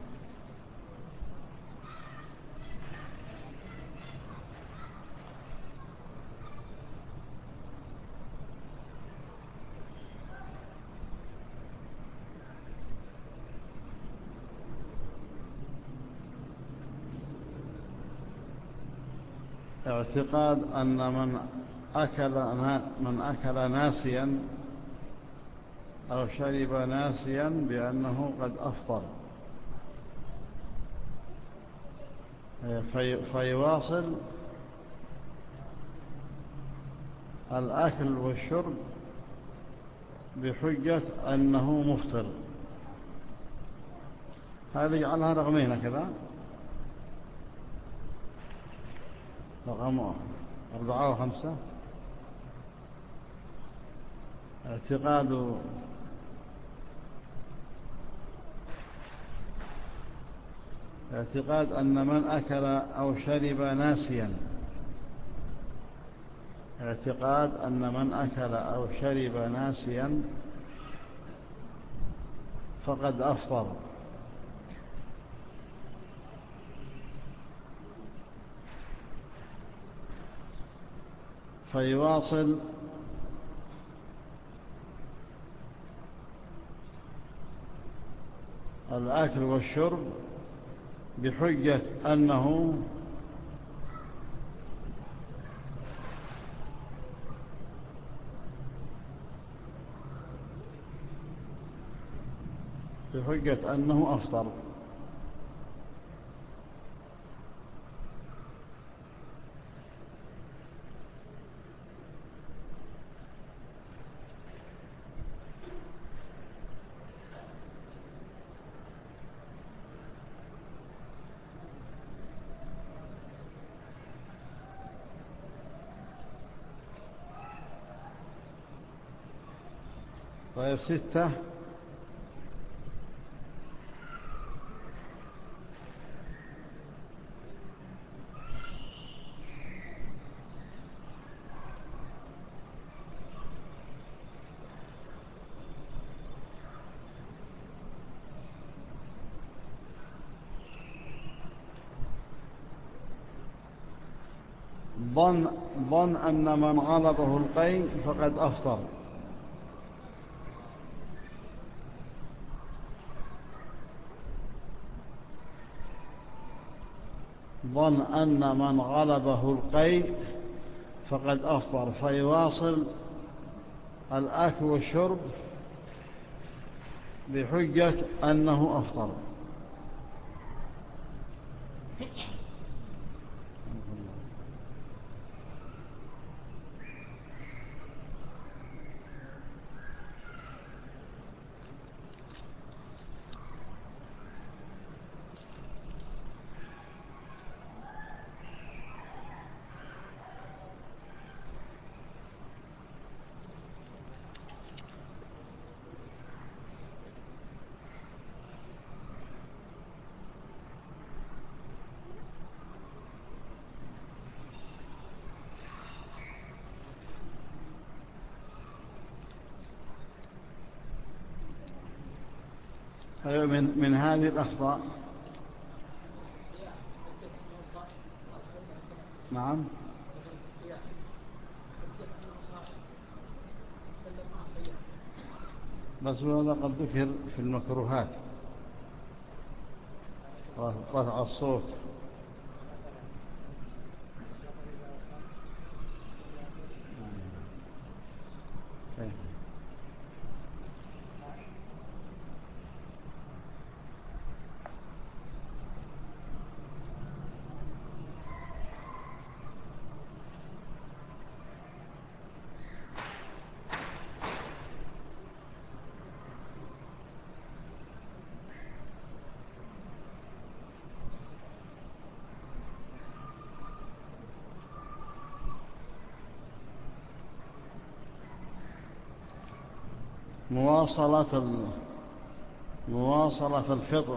اعتقاد أن من أكل ناسيا أو شرب ناسيا بأنه قد أفطر، فيواصل الأكل والشرب بحجة أنه مفطر. هذا يجعلها رقمين كذا، رقم 4 و5. اعتقاد أن من أكل أو شرب ناسيا، اعتقاد أن من أكل أو شرب ناسيا فقد أفطر، فيواصل الأكل والشرب بحجة أنه أفطر. طيب 6. ظن أن من غلبه القيء فقد أفطر. ظن أن من غلبه القيء فقد أفطر، فيواصل الأكل والشرب بحجة أنه أفطر. من هذه الأخطاء. نعم. بس هذا قد ذكر في المكروهات، رفع الصوت. مواصلة الفطر،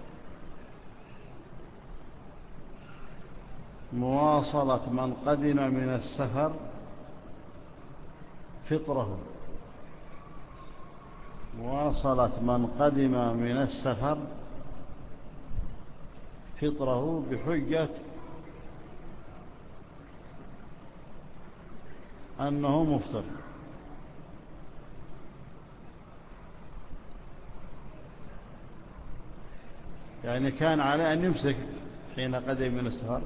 مواصلة من قدم من السفر فطره، مواصلة من قدم من السفر فطره بحجة أنه مفطر. يعني كان عليه أن يمسك حين قدم من السفر.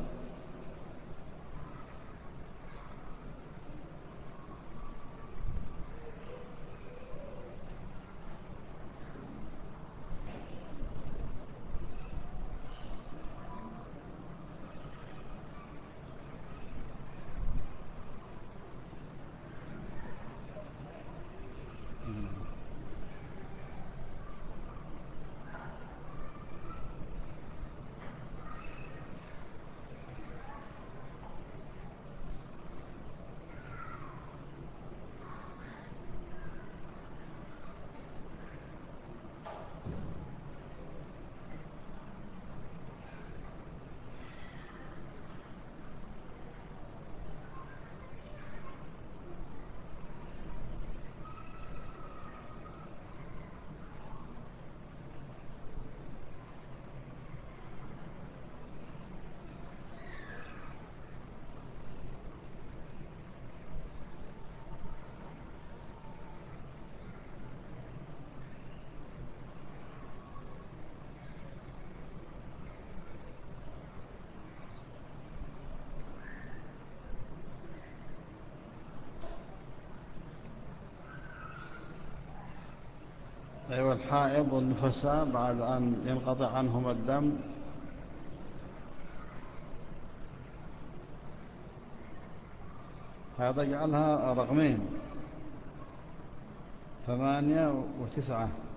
أيوة، الحائض والنفساء بعد أن ينقطع عنهم الدم هذا يجعلها رقمين 8 و9،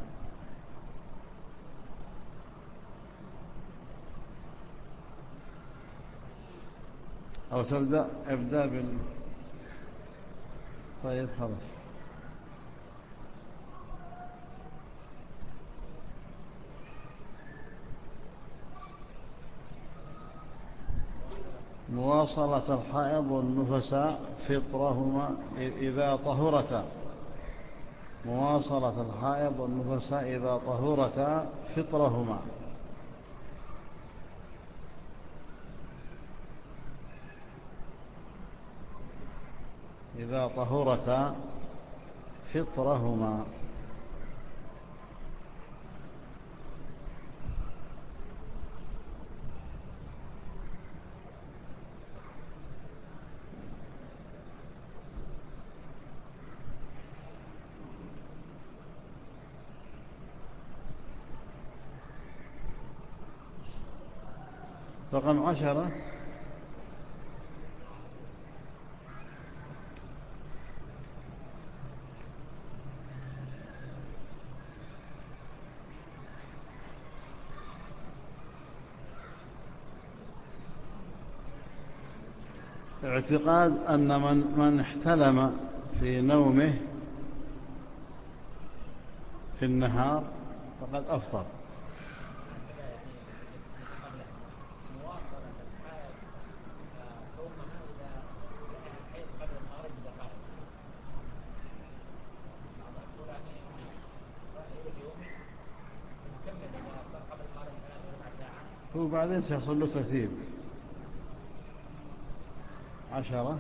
أو ابدأ طيب خلاص. مواصلة الحائض والنفساء فطرهما إذا طهرتا. مواصلة الحائض والنفساء إذا طهرتا فطرهما. إذا طهرتا فطرهما. رقم 10. اعتقاد أن من احتلم في نومه في النهار فقد أفطر. وبعدين سيحصل له ترتيب. 10.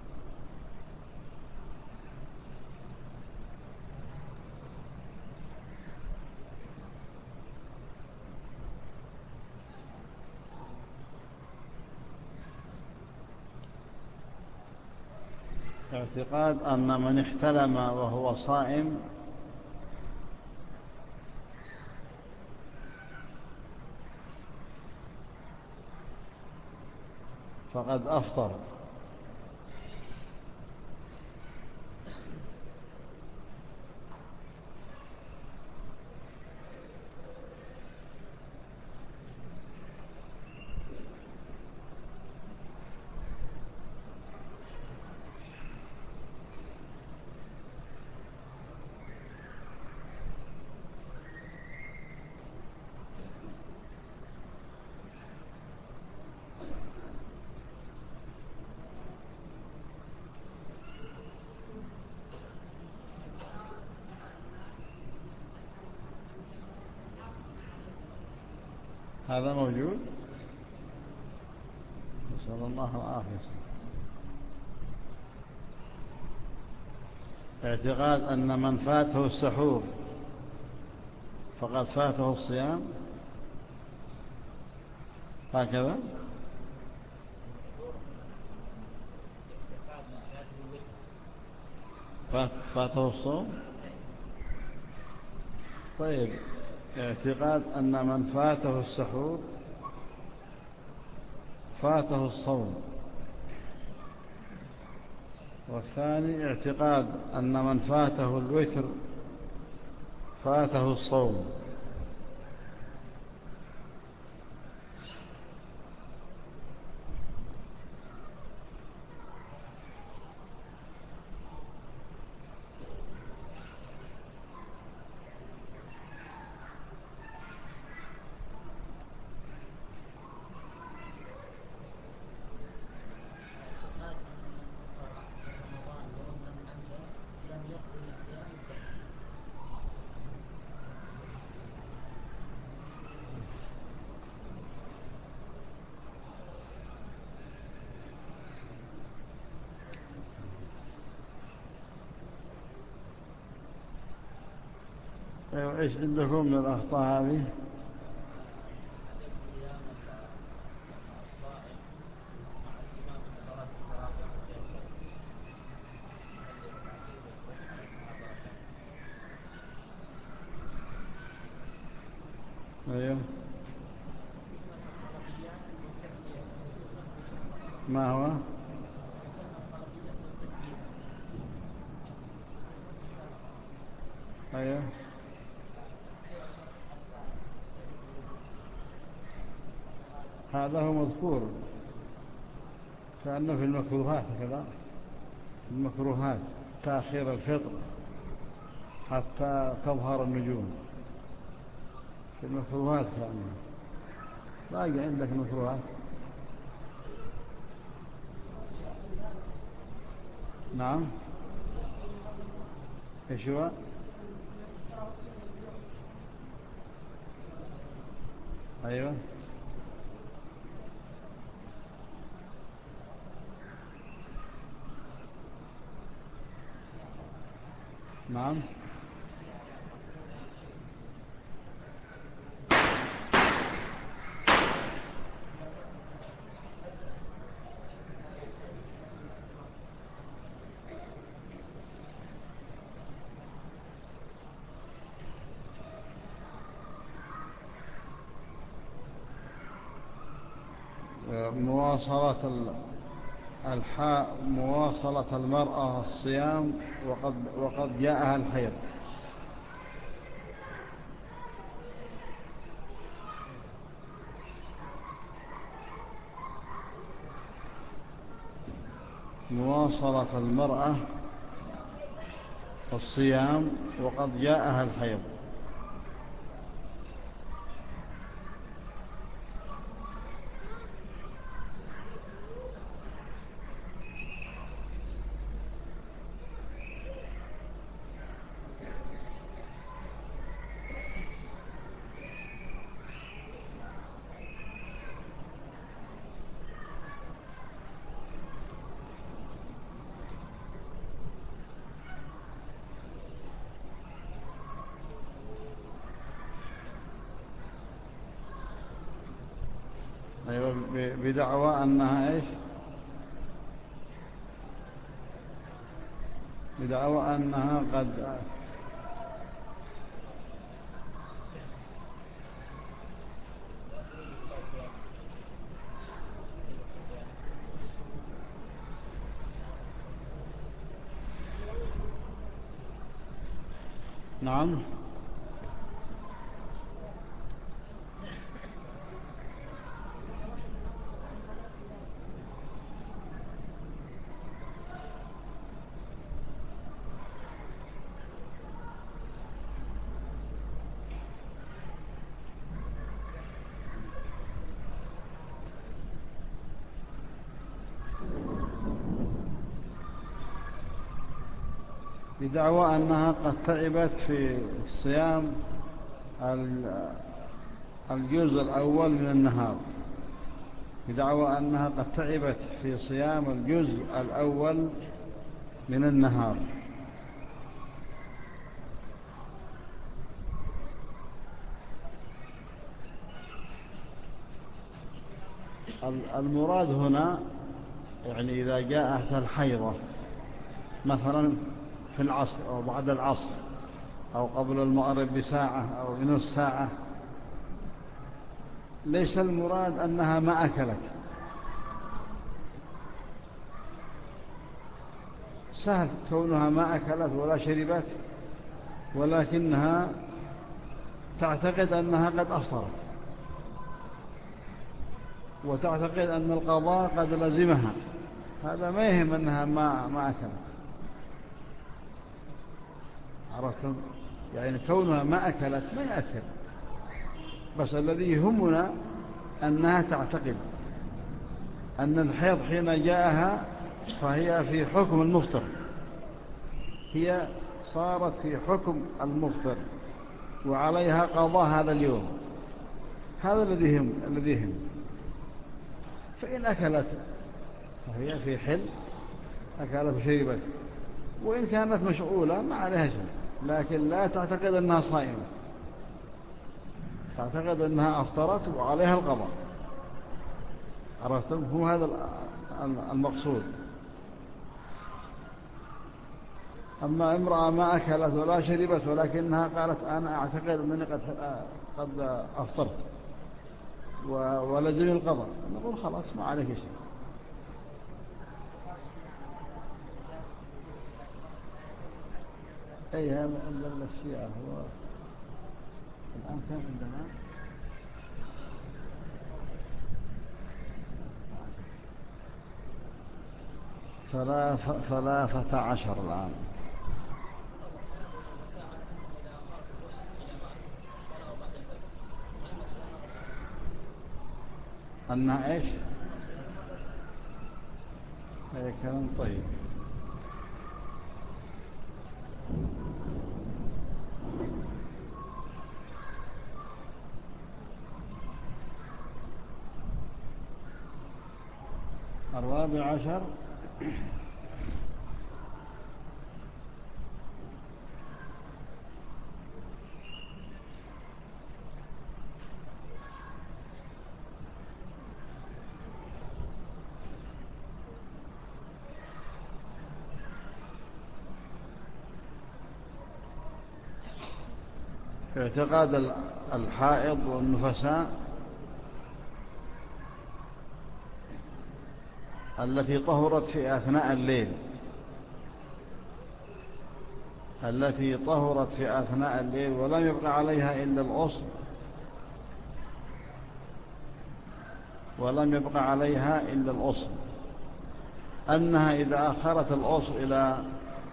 اعتقاد أن من احتلم وهو صائم فقد أفطر. هذا موجود. نسأل الله العافية. اعتقاد أن من فاته السحور فقد فاته الصيام. هكذا فاته الصوم. طيب، اعتقاد أن من فاته السحور فاته الصوم. والثاني اعتقاد أن من فاته الوتر فاته الصوم. ايش عندكم من الأخطاء هذه؟ ايوه، ما هو؟ ايوه، هذا هو مذكور كأنه في المكروهات كذا. المكروهات تأخير الفطر حتى تظهر النجوم. في المكروهات كأنه باقي عندك مكروهات. نعم. ايش هو؟ ايوه. نعم. مواصلة المرأة الصيام وقد جاءها الحيض. مواصلة المرأة الصيام وقد جاءها الحيض. أيوة، بدعوى أنها إيش؟ بدعوى أنها قد نعم. بدعوى أنها قد تعبت في صيام الجزء الأول من النهار. بدعوى أنها قد تعبت في صيام الجزء الأول من النهار. المراد هنا يعني إذا جاءت الحيضة مثلا في العصر أو بعد العصر أو قبل المغرب بساعة أو بنصف ساعة، ليس المراد أنها ما أكلت. سهل كونها ما أكلت ولا شربت، ولكنها تعتقد أنها قد أفطرت، وتعتقد أن القضاء قد لزمها. هذا ما يهم أنها ما أكلت. عرفتم؟ يعني كونها ما أكلت ما يأثر، بس الذي يهمنا أنها تعتقد أن الحيض حين جاءها فهي في حكم المفطر، هي صارت في حكم المفطر وعليها قضاء هذا اليوم. هذا الذي يهم. فإن أكلت فهي في حل، أكلت وشربت، وإن كانت مشغولة ما عليها شيء، لكن لا تعتقد أنها صائمة، تعتقد أنها أفطرت وعليها القضاء. عرفتم؟ هو هذا المقصود. أما امرأة ما أكلت ولا شربت ولكنها قالت أنا أعتقد أنني قد أفطرت ولزم القضاء، نقول خلاص ما عليك شيء. أي هذا عند الشيعة. هو الآن كم عندنا؟ 13 الآن. أنها إيش؟ هي كلام طيب. الرابع عشر اعتقاد الحائض والنفساء التي طهرت في أثناء الليل ولم يبقى عليها إلا الأصل أنها إذا أخرت الأصل إلى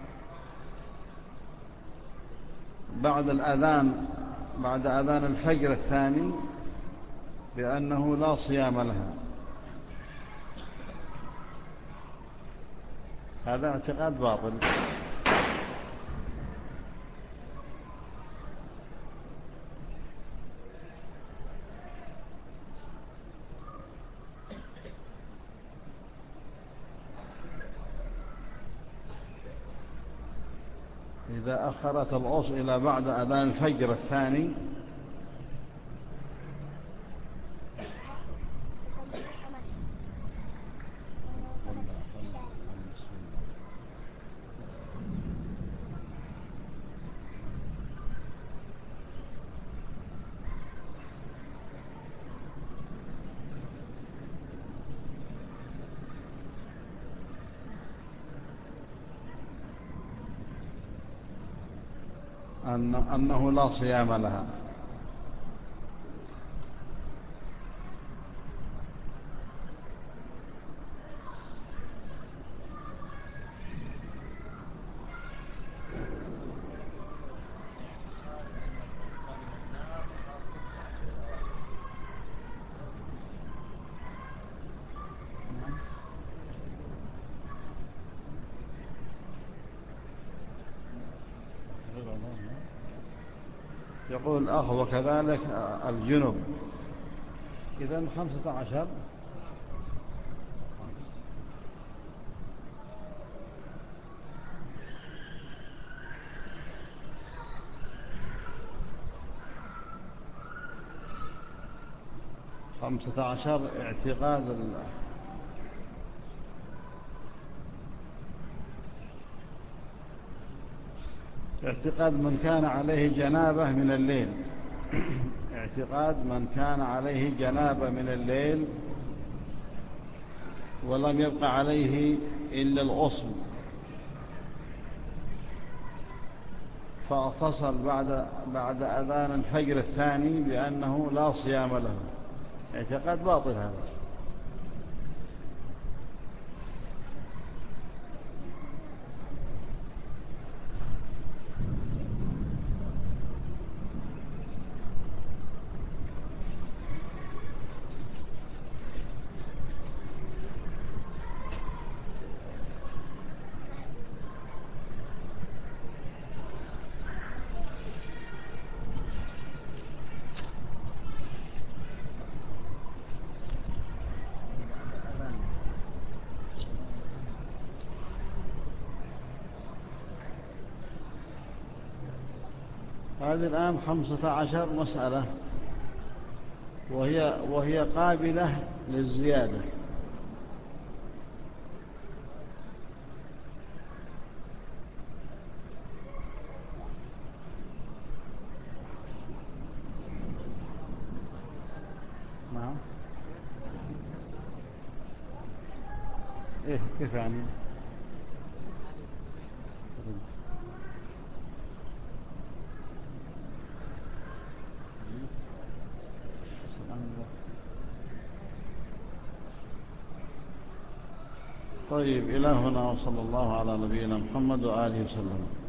بعد أذان الفجر الثاني بأنه لا صيام لها. هذا اعتقاد باطل. إذا أخرت الأصل إلى بعد أذان الفجر الثاني أنه لا صيام لها. يقول الأخ وكذلك الجنب. إذن 15 اعتقاد من كان عليه جنابة من الليل ولم يبقى عليه إلا الغسل فاتصل بعد أذان الفجر الثاني بأنه لا صيام له. اعتقاد باطل هذا. هذه الآن 15 مسألة وهي قابلة للزيادة. نعم. كيف يعني؟ طيب، إلى هنا وصلى الله على نبينا محمد وآله وسلم.